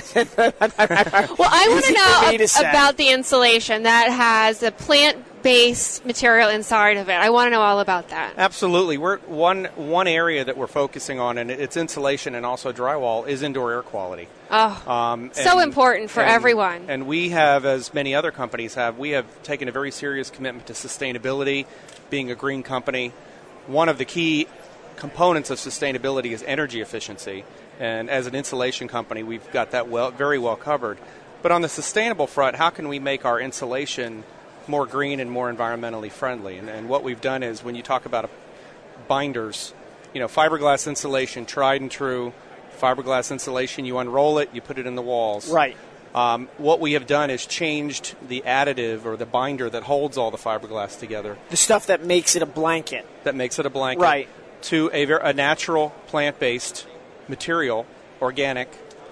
I want to know about the insulation that has a plant-based material inside of it. I want to know all about that. Absolutely. We're one area that we're focusing on, and it's insulation and also drywall, is indoor air quality. Oh, so important for everyone. And we have, as many other companies have, we have taken a very serious commitment to sustainability, being a green company. One of the key components of sustainability is energy efficiency. And as an insulation company, we've got that very well covered. But on the sustainable front, how can we make our insulation more green and more environmentally friendly? And what we've done is, when you talk about binders, fiberglass insulation, tried and true, fiberglass insulation, you unroll it, you put it in the walls. Right. What we have done is changed the additive or the binder that holds all the fiberglass together. The stuff that makes it a blanket. Right. To a natural plant-based material, organic,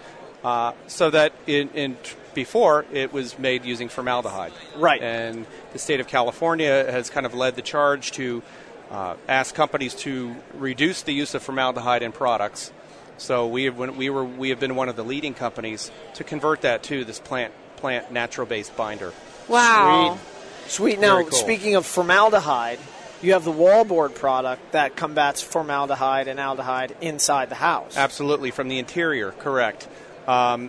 so that before it was made using formaldehyde. Right. And the state of California has kind of led the charge to ask companies to reduce the use of formaldehyde in products. So we have been one of the leading companies to convert that to this plant natural-based binder. Wow. Sweet. Now, Speaking of formaldehyde, you have the wallboard product that combats formaldehyde and aldehyde inside the house. Absolutely, from the interior, correct. And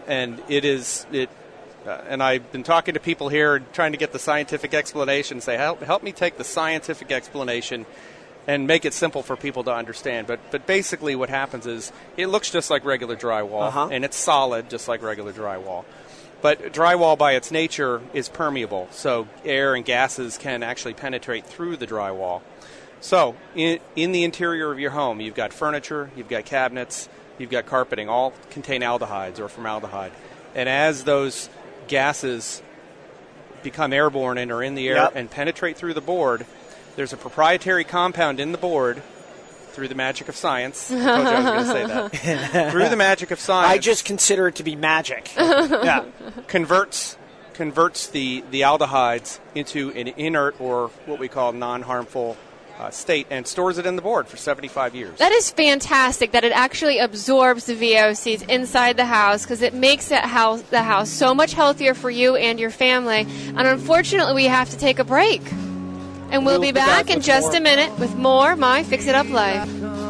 and I've been talking to people here trying to get the scientific explanation, say, help me take the scientific explanation and make it simple for people to understand. But basically what happens is it looks just like regular drywall, and it's solid just like regular drywall. But drywall by its nature is permeable, so air and gases can actually penetrate through the drywall. So in the interior of your home, you've got furniture, you've got cabinets, you've got carpeting, all contain aldehydes or formaldehyde. And as those gases become airborne and are in the air and penetrate through the board, there's a proprietary compound in the board, through the magic of science. I told you I was going to say that. Through the magic of science. I just consider it to be magic. Converts the aldehydes into an inert, or what we call non-harmful state, and stores it in the board for 75 years. That is fantastic that it actually absorbs the VOCs inside the house, because it makes the house so much healthier for you and your family. And unfortunately, we have to take a break. And we'll be back in just a minute with more My Fix It Up Life.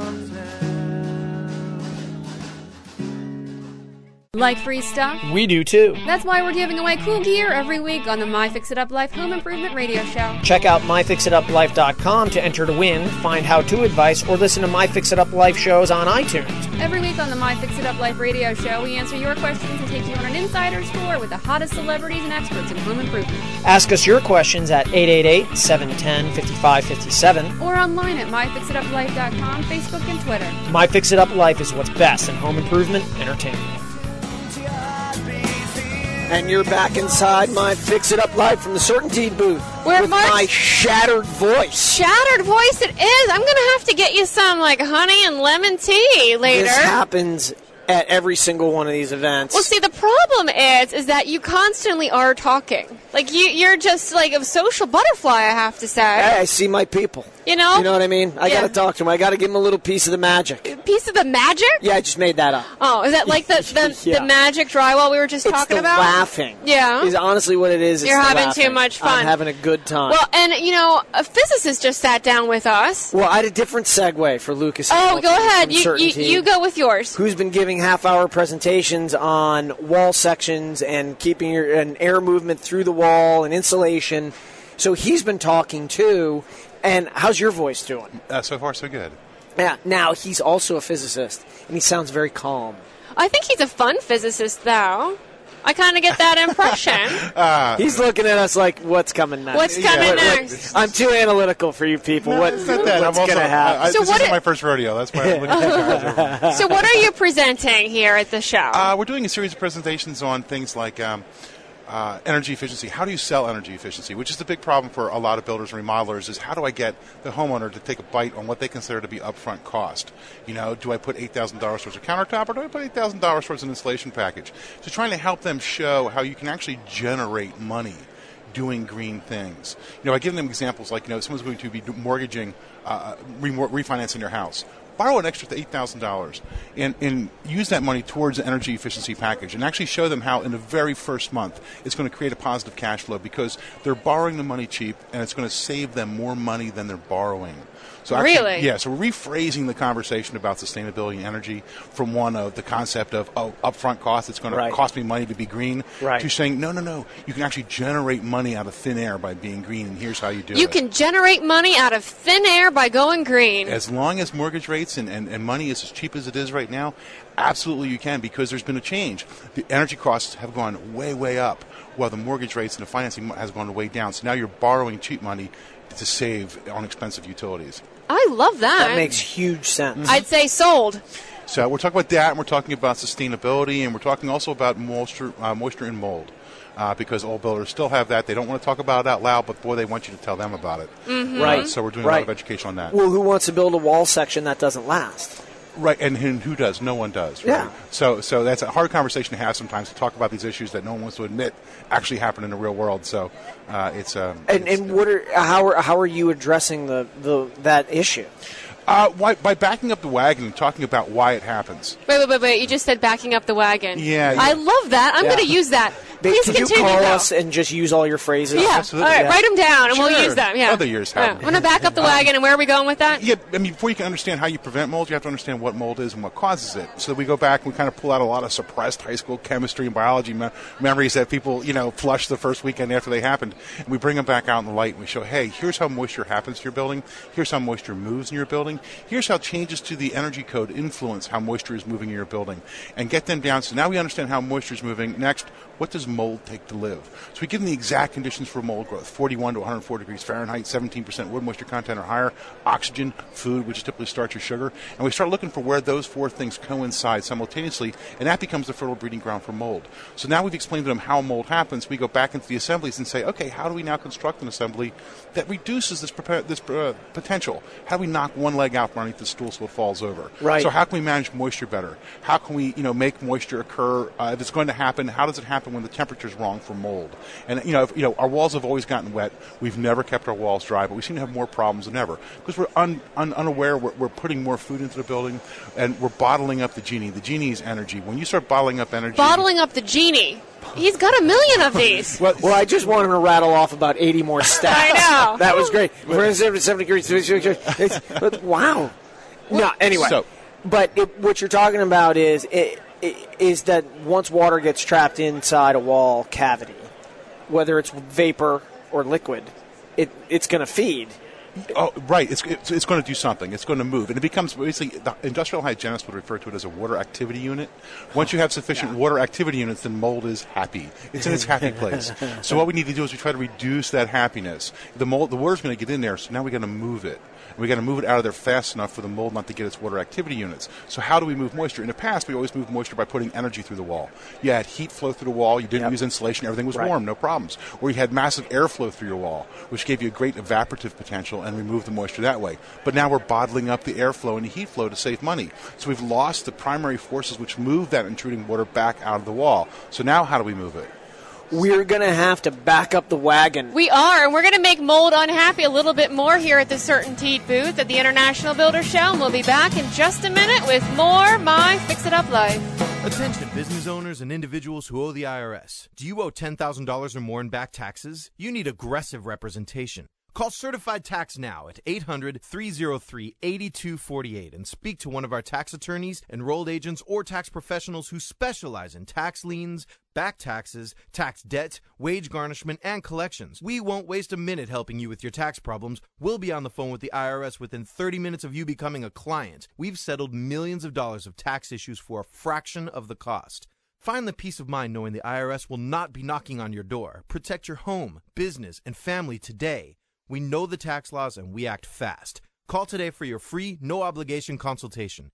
Like free stuff? We do too. That's why we're giving away cool gear every week on the My Fix It Up Life Home Improvement Radio Show. Check out myfixituplife.com to enter to win, find how-to advice, or listen to My Fix It Up Life shows on iTunes. Every week on the My Fix It Up Life Radio Show, we answer your questions and take you on an insider's tour with the hottest celebrities and experts in home improvement. Ask us your questions at 888-710-5557. Or online at myfixituplife.com, Facebook, and Twitter. My Fix It Up Life is what's best in home improvement entertainment. And you're back inside My Fix It Up Live from the Certainteed booth. With my shattered voice. Shattered voice it is. I'm going to have to get you some honey and lemon tea later. This happens at every single one of these events. Well, see, the problem is that you constantly are talking. You're just a social butterfly, I have to say. Hey, I see my people. You know? You know what I mean? I got to talk to them. I got to give them a little piece of the magic. Piece of the magic? Yeah, I just made that up. Oh, is that like the magic drywall we were just talking about? It's the laughing. Yeah. Is honestly what it is. You're having too much fun. I'm having a good time. Well, and, a physicist just sat down with us. Well, I had a different segue for Lucas. Oh, go ahead. You go with yours. Who's been giving half-hour presentations on wall sections and keeping an air movement through the wall and insulation. So he's been talking too. And how's your voice doing? So far, so good. Yeah. Now, he's also a physicist, and he sounds very calm. I think he's a fun physicist, though. I kind of get that impression. He's looking at us like, what's coming next? What's coming next? I'm too analytical for you people. No, What's not that. going to happen? This isn't my first rodeo. That's why I'm looking at you guys over. So what are you presenting here at the show? We're doing a series of presentations on things like energy efficiency. How do you sell energy efficiency? Which is the big problem for a lot of builders and remodelers is how do I get the homeowner to take a bite on what they consider to be upfront cost? You know, do I put $8,000 towards a countertop or do I put $8,000 towards an installation package? So trying to help them show how you can actually generate money doing green things. You know, I give them examples like, you know, someone's going to be mortgaging, refinancing your house. Borrow an extra $8,000 and use that money towards an energy efficiency package and actually show them how in the very first month it's going to create a positive cash flow because they're borrowing the money cheap and it's going to save them more money than they're borrowing. So actually, really? Yeah, so we're rephrasing the conversation about sustainability and energy from one of the concept of, upfront cost, it's going to cost me money to be green, to saying, no, you can actually generate money out of thin air by being green, and here's how you do it. You can generate money out of thin air by going green. As long as mortgage rates and money is as cheap as it is right now, absolutely you can, because there's been a change. The energy costs have gone way, way up, while the mortgage rates and the financing has gone way down. So now you're borrowing cheap money to save on expensive utilities. I love that. That makes huge sense. I'd say sold. So we're talking about that, and we're talking about sustainability, and we're talking also about moisture and mold. Because all builders still have that. They don't want to talk about it out loud, but boy, they want you to tell them about it. Mm-hmm. Right. So we're doing a lot of education on that. Well, who wants to build a wall section that doesn't last? Right, and who does? No one does. Right? Yeah. So that's a hard conversation to have sometimes, to talk about these issues that no one wants to admit actually happen in the real world. So how are you addressing that issue? By backing up the wagon and talking about why it happens. Wait. You just said backing up the wagon. Yeah. I love that. I'm going to use that. Please Can continue. you call us and just use all your phrases? Yeah. Absolutely. All right, write them down and Sure. we'll use them. Yeah. Other years have. I'm going to back up the wagon, and where are we going with that? Yeah, I mean, before you can understand how you prevent mold, you have to understand what mold is and what causes it. So we go back and we kind of pull out a lot of suppressed high school chemistry and biology memories that people, flushed the first weekend after they happened. And we bring them back out in the light and we show, hey, here's how moisture happens to your building. Here's how moisture moves in your building. Here's how changes to the energy code influence how moisture is moving in your building. And get them down. So now we understand how moisture is moving. Next, what does mold take to live? So we give them the exact conditions for mold growth, 41 to 104 degrees Fahrenheit, 17% wood moisture content or higher, oxygen, food, which is typically starch or sugar. And we start looking for where those four things coincide simultaneously, and that becomes the fertile breeding ground for mold. So now we've explained to them how mold happens. We go back into the assemblies and say, okay, how do we now construct an assembly that reduces this potential? How do we knock one leg out from underneath the stool so it falls over? Right. So how can we manage moisture better? How can we, make moisture occur? If it's going to happen, how does it happen when the temperature is wrong for mold? And our walls have always gotten wet. We've never kept our walls dry, but we seem to have more problems than ever because we're unaware. We're putting more food into the building, and we're bottling up the genie. The genie is energy. When you start bottling up energy, Bottling up the genie. He's got 1 million of these. Well, I just wanted to rattle off about 80 more stats. I know. That was great. Wow. No, anyway. What you're talking about is that once water gets trapped inside a wall cavity, whether it's vapor or liquid, it's going to feed. Oh, right. It's going to do something. It's going to move. And it becomes basically, the industrial hygienists would refer to it as a water activity unit. Once you have sufficient water activity units, then mold is happy. It's in its happy place. So what we need to do is we try to reduce that happiness. The water's going to get in there, so now we got to move it. We got to move it out of there fast enough for the mold not to get its water activity units. So how do we move moisture? In the past, we always moved moisture by putting energy through the wall. You had heat flow through the wall. You didn't use insulation. Everything was warm, no problems. Or you had massive airflow through your wall, which gave you a great evaporative potential and removed the moisture that way. But now we're bottling up the airflow and the heat flow to save money. So we've lost the primary forces which move that intruding water back out of the wall. So now how do we move it? We're going to have to back up the wagon. We are, and we're going to make mold unhappy a little bit more here at the CertainTeed booth at the International Builder Show, and we'll be back in just a minute with more My Fix It Up Life. Attention business owners and individuals who owe the IRS. Do you owe $10,000 or more in back taxes? You need aggressive representation. Call Certified Tax now at 800-303-8248 and speak to one of our tax attorneys, enrolled agents, or tax professionals who specialize in tax liens, back taxes, tax debt, wage garnishment, and collections. We won't waste a minute helping you with your tax problems. We'll be on the phone with the IRS within 30 minutes of you becoming a client. We've settled millions of dollars of tax issues for a fraction of the cost. Find the peace of mind knowing the IRS will not be knocking on your door. Protect your home, business, and family today. We know the tax laws and we act fast. Call today for your free, no-obligation consultation.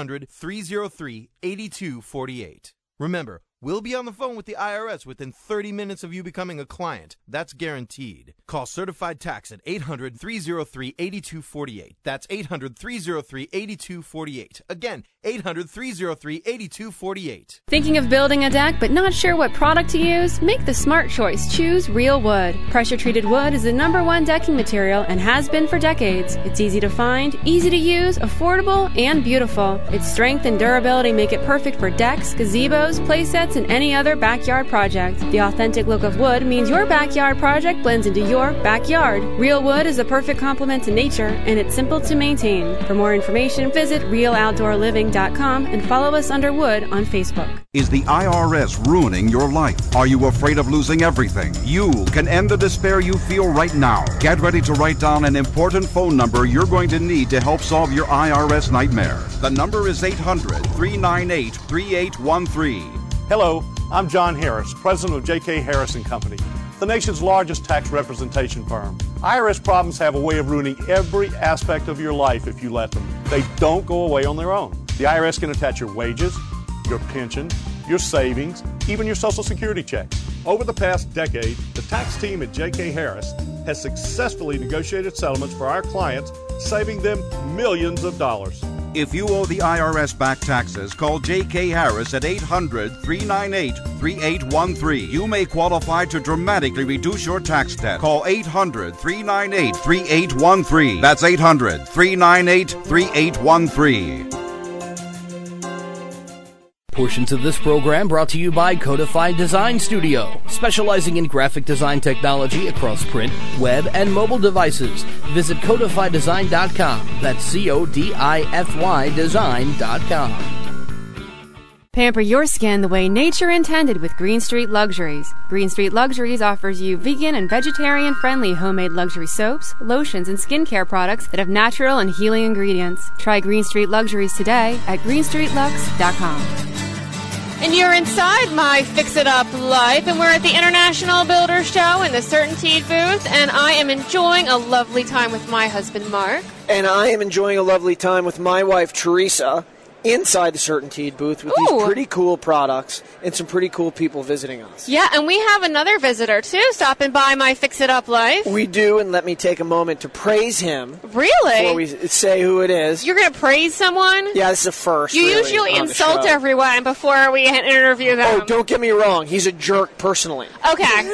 800-303-8248. Remember, we'll be on the phone with the IRS within 30 minutes of you becoming a client. That's guaranteed. Call Certified Tax at 800-303-8248. That's 800-303-8248. Again, 800-303-8248. Thinking of building a deck but not sure what product to use? Make the smart choice. Choose Real Wood. Pressure-treated wood is the #1 decking material and has been for decades. It's easy to find, easy to use, affordable, and beautiful. Its strength and durability make it perfect for decks, gazebos, playsets, and any other backyard project. The authentic look of wood means your backyard project blends into your backyard. Real Wood is a perfect complement to nature, and it's simple to maintain. For more information, visit realoutdoorliving.com and follow us under Wood on Facebook. Is the IRS ruining your life? Are you afraid of losing everything? You can end the despair you feel right now. Get ready to write down an important phone number you're going to need to help solve your IRS nightmare. The number is 800-398-3813. Hello, I'm John Harris, president of J.K. Harris & Company, the nation's largest tax representation firm. IRS problems have a way of ruining every aspect of your life if you let them. They don't go away on their own. The IRS can attach your wages, your pension, your savings, even your Social Security check. Over the past decade, the tax team at J.K. Harris has successfully negotiated settlements for our clients, saving them millions of dollars. If you owe the IRS back taxes, call J.K. Harris at 800-398-3813. You may qualify to dramatically reduce your tax debt. Call 800-398-3813. That's 800-398-3813. Portions of this program brought to you by Codified Design Studio, specializing in graphic design technology across print, web, and mobile devices. Visit codifydesign.com. That's CODIFY design.com. Pamper your skin the way nature intended with Green Street Luxuries. Green Street Luxuries offers you vegan and vegetarian-friendly homemade luxury soaps, lotions, and skincare products that have natural and healing ingredients. Try Green Street Luxuries today at greenstreetlux.com. And you're inside my Fix It Up life, and we're at the International Builder Show in the CertainTeed booth, and I am enjoying a lovely time with my husband, Mark. And I am enjoying a lovely time with my wife, Teresa, inside the CertainTeed booth with these pretty cool products and some pretty cool people visiting us. Yeah, and we have another visitor, too, stopping by my Fix It Up life. We do, and let me take a moment to praise him. Really? Before we say who it is. You're going to praise someone? Yeah, this is a first. You really, usually insult everyone before we interview them. Oh, don't get me wrong. He's a jerk personally. Okay.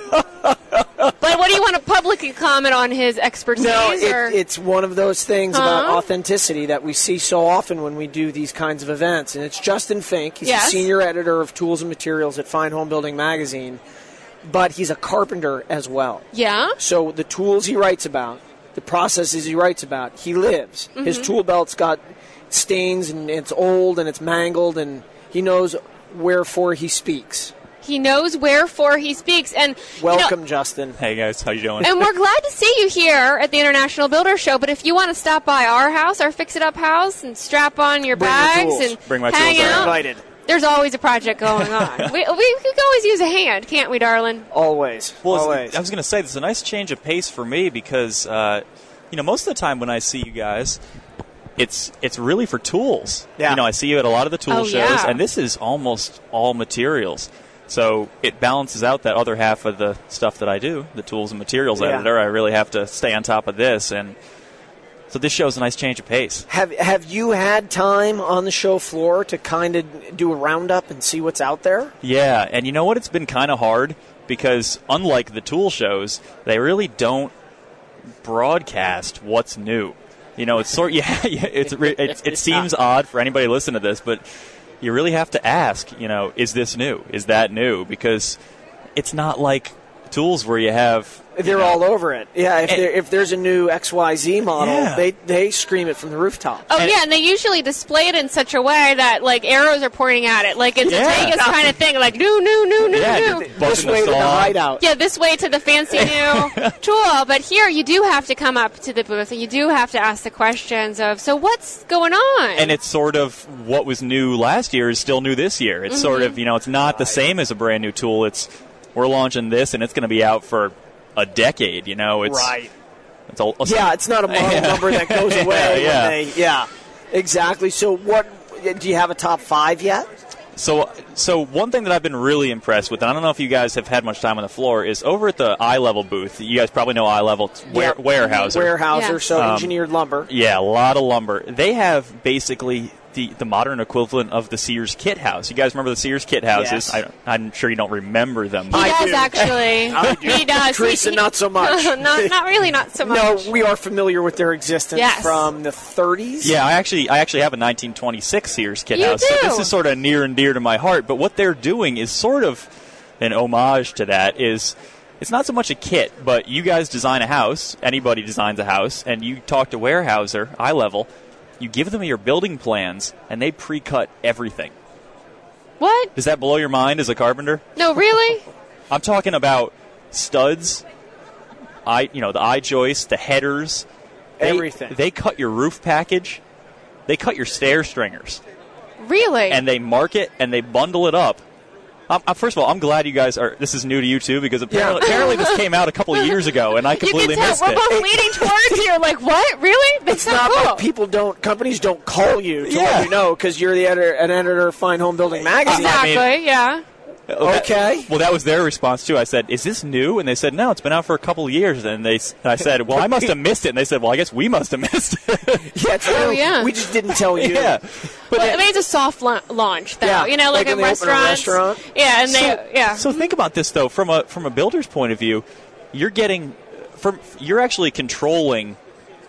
But what do you want to publicly comment on his expertise? No, it's one of those things about authenticity that we see so often when we do these kinds of events. And it's Justin Fink. He's the senior editor of Tools and Materials at Fine Home Building Magazine. But he's a carpenter as well. Yeah? So the tools he writes about, the processes he writes about, he lives. Mm-hmm. His tool belt's got stains and it's old and it's mangled, and he knows wherefore he speaks. He knows wherefore he speaks. And welcome, Justin. Hey, guys. How you doing? And we're glad to see you here at the International Builder Show. But if you want to stop by our house, our Fix It Up house, and strap on your bags and hang out, invited. There's always a project going on. we could always use a hand, can't we, darling? Always. Well, always. I was going to say, this is a nice change of pace for me because, most of the time when I see you guys, it's really for tools. Yeah. I see you at a lot of the tool shows, and this is almost all materials. So it balances out that other half of the stuff that I do, the tools and materials editor. I really have to stay on top of this, and so this shows a nice change of pace. Have you had time on the show floor to kind of do a roundup and see what's out there? Yeah, and you know what? It's been kind of hard because unlike the tool shows, they really don't broadcast what's new. It's it seems odd for anybody to listen to this, but you really have to ask, is this new? Is that new? Because it's not like tools where you have... They're all over it. Yeah, if there's a new XYZ model, they scream it from the rooftop. Oh, yeah, and they usually display it in such a way that, like, arrows are pointing at it. Like, it's a Vegas kind of thing. Like, new. This way to the hideout. Yeah, this way to the fancy new tool. But here, you do have to come up to the booth, and you do have to ask the questions of, so what's going on? And it's sort of what was new last year is still new this year. It's sort of, it's not the same as a brand new tool. It's, we're launching this, and it's going to be out for a decade, It's, right. It's not a model number that goes away. Exactly. So what, do you have a top 5 yet? So one thing that I've been really impressed with, and I don't know if you guys have had much time on the floor, is over at the iLevel booth. You guys probably know iLevel, Weyerhaeuser. Weyerhaeuser, so engineered lumber. Yeah, a lot of lumber. They have basically the modern equivalent of the Sears Kit House. You guys remember the Sears Kit Houses? Yes. I'm sure you don't remember them. He does, actually. I do. He does. Teresa, not so much. not so much. No, we are familiar with their existence from the 30s. Yeah, I actually have a 1926 Sears Kit House. Do. So this is sort of near and dear to my heart. But what they're doing is sort of an homage to that. It's not so much a kit, but you guys design a house. Anybody designs a house, and you talk to Weyerhaeuser, iLevel. You give them your building plans, and they pre-cut everything. What? Does that blow your mind as a carpenter? No, really? I'm talking about studs, the I-joists, the headers. Everything. They cut your roof package. They cut your stair stringers. Really? And they mark it, and they bundle it up. First of all, I'm glad you guys are. This is new to you too, because apparently this came out a couple of years ago, and I completely missed it. We're both leaning towards you. Like, what? Really? That's it's not cool. like companies don't call you to let you know because you're an editor of Fine Home Building Magazine. Exactly. Yeah. Okay. That was their response too. I said, "Is this new?" And they said, "No, it's been out for a couple of years." And I said, "Well, I must have missed it." And they said, "Well, I guess we must have missed it." Yeah, true. Oh, yeah. We just didn't tell you. Yeah. But it's a soft launch, though. Yeah. Like in restaurants. Yeah, and So think about this though, from a builder's point of view, you're actually controlling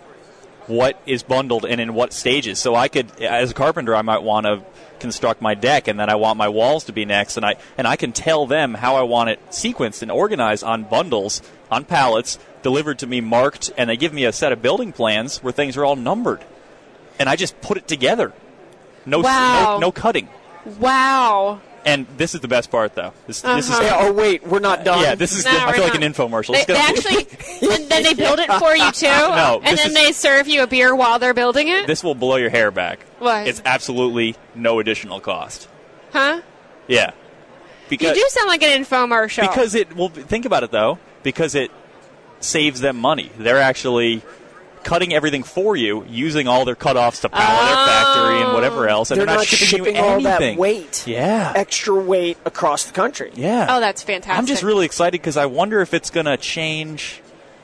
what is bundled and in what stages. So I could, as a carpenter, I might want to construct my deck, and then I want my walls to be next, and I can tell them how I want it sequenced and organized on bundles, on pallets, delivered to me marked, and they give me a set of building plans where things are all numbered, and I just put it together. No cutting. Wow. And this is the best part, though. This is. Oh wait, we're not done. Yeah, this is. I feel like an infomercial. They actually, and then they build it for you too. No, and then they serve you a beer while they're building it. This will blow your hair back. What? It's absolutely no additional cost. Huh? Yeah. Because you do sound like an infomercial. Because think about it though. Because it saves them money. They're actually cutting everything for you, using all their cutoffs to power their factory and whatever else, and they're not shipping you all anything. That weight, extra weight across the country. Yeah. Oh, that's fantastic. I'm just really excited because I wonder if it's going to change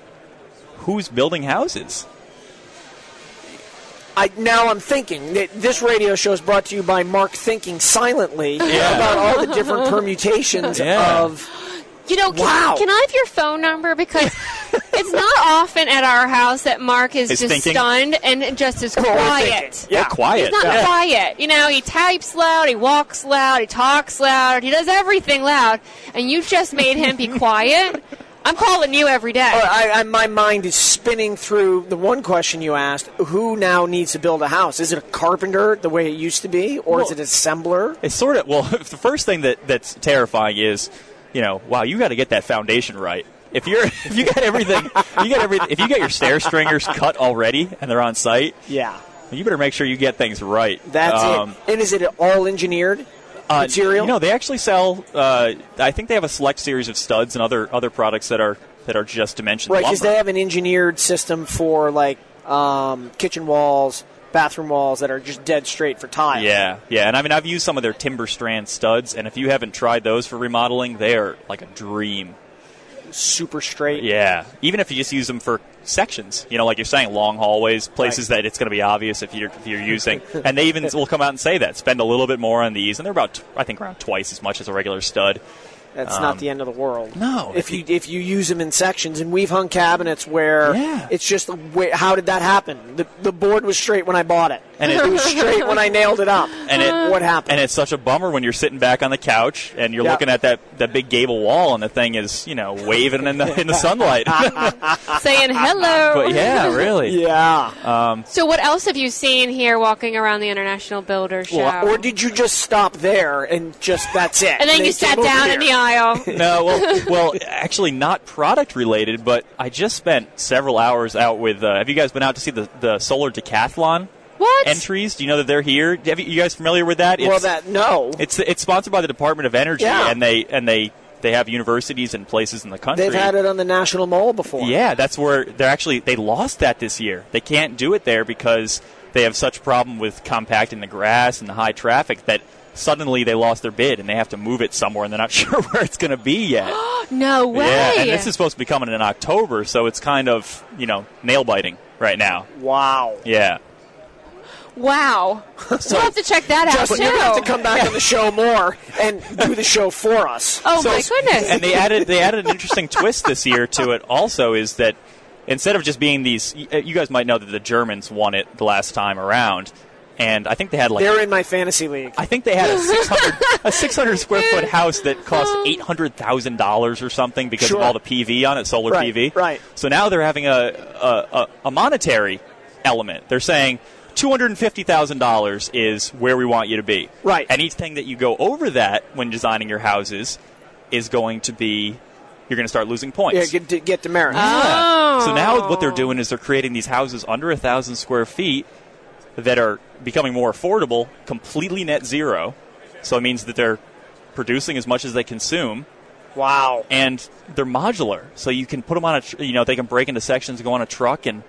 who's building houses. Now I'm thinking that this radio show is brought to you by Mark Thinking Silently about all the different permutations of... Can I have your phone number? Because it's not often at our house that Mark is just thinking. Stunned and just as quiet. Yeah, quiet. He's not quiet. He types loud, he walks loud, he talks loud, he does everything loud, and you just made him be quiet. I'm calling you every day. My mind is spinning through the one question you asked: who now needs to build a house? Is it a carpenter the way it used to be, or is it an assembler? It's sort of the first thing that's terrifying is, wow, you got to get that foundation right. If you got everything, if you got your stair stringers cut already and they're on site, you better make sure you get things right. That's it. And is it all engineered material? They actually sell. I think they have a select series of studs and other products that are just dimensioned lumber. Right, because they have an engineered system for kitchen walls, bathroom walls that are just dead straight for tile. Yeah, and I've used some of their Timber Strand studs, and if you haven't tried those for remodeling, they are like a dream. Super straight. Yeah, even if you just use them for sections, like you're saying, long hallways, places that it's going to be obvious if you're using, and they even will come out and say that spend a little bit more on these, and they're about around twice as much as a regular stud. That's not the end of the world. No. If you use them in sections, and we've hung cabinets where it's just the way. How did that happen? The board was straight when I bought it, and it was straight when I nailed it up. And what happened? And it's such a bummer when you're sitting back on the couch and you're looking at that big gable wall, and the thing is, waving in the sunlight, saying hello. But yeah, really. Yeah. So what else have you seen here walking around the International Builder Show? Or did you just stop there and just that's it? And then you sat down in the aisle. No, well, actually not product related, but I just spent several hours out with. Have you guys been out to see the Solar Decathlon? What? Entries? Do you know that they're here? You guys familiar with that? No. It's sponsored by the Department of Energy, and they have universities and places in the country. They've had it on the National Mall before. Yeah, that's where they lost that this year. They can't do it there because they have such a problem with compacting the grass and the high traffic that suddenly they lost their bid and they have to move it somewhere and they're not sure where it's going to be yet. No way. Yeah, and this is supposed to be coming in October, so it's kind of, nail biting right now. Wow. Yeah. Wow. We'll have to check that out, Justin, too. you're going to have to come back on the show more and do the show for us. Oh, my goodness. And they added an interesting twist this year to it also, is that instead of just being these, you guys might know that the Germans won it the last time around, and I think they had they're in my fantasy league. I think they had a 600 square foot house that cost $800,000 or something because of all the PV on it, solar PV. Right. So now they're having a monetary element. They're saying $250,000 is where we want you to be. Right. Anything that you go over that when designing your houses is going to be, you're going to start losing points. Yeah, get demerit. Yeah. So now what they're doing is they're creating these houses under 1,000 square feet that are becoming more affordable, completely net zero. So it means that they're producing as much as they consume. Wow. And they're modular. So you can put them on they can break into sections and go on a truck and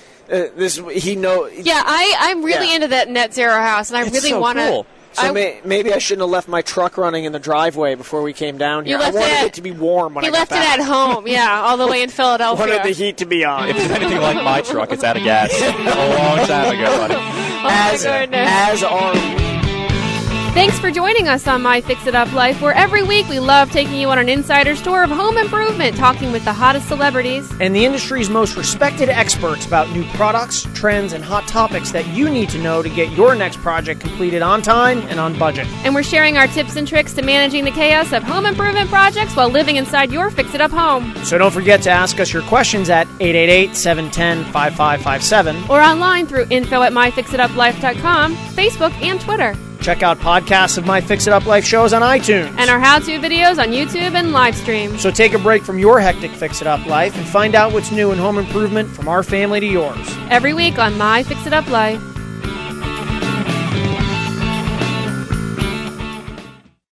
I'm really into that net zero house, and I really want to. Cool. So maybe I shouldn't have left my truck running in the driveway before we came down here. I wanted it to be warm when I got back. You left it at home, all the way in Philadelphia. Wanted the heat to be on. If it's anything like my truck, it's out of gas a long time ago, buddy. As are we. Thanks for joining us on My Fix It Up Life, where every week we love taking you on an insider's tour of home improvement, talking with the hottest celebrities and the industry's most respected experts about new products, trends, and hot topics that you need to know to get your next project completed on time and on budget. And we're sharing our tips and tricks to managing the chaos of home improvement projects while living inside your Fix It Up home. So don't forget to ask us your questions at 888-710-5557 or online through info@myfixituplife.com, Facebook, and Twitter. Check out podcasts of My Fix It Up Life shows on iTunes. And our how-to videos on YouTube and live stream. So take a break from your hectic Fix It Up life and find out what's new in home improvement from our family to yours. Every week on My Fix It Up Life.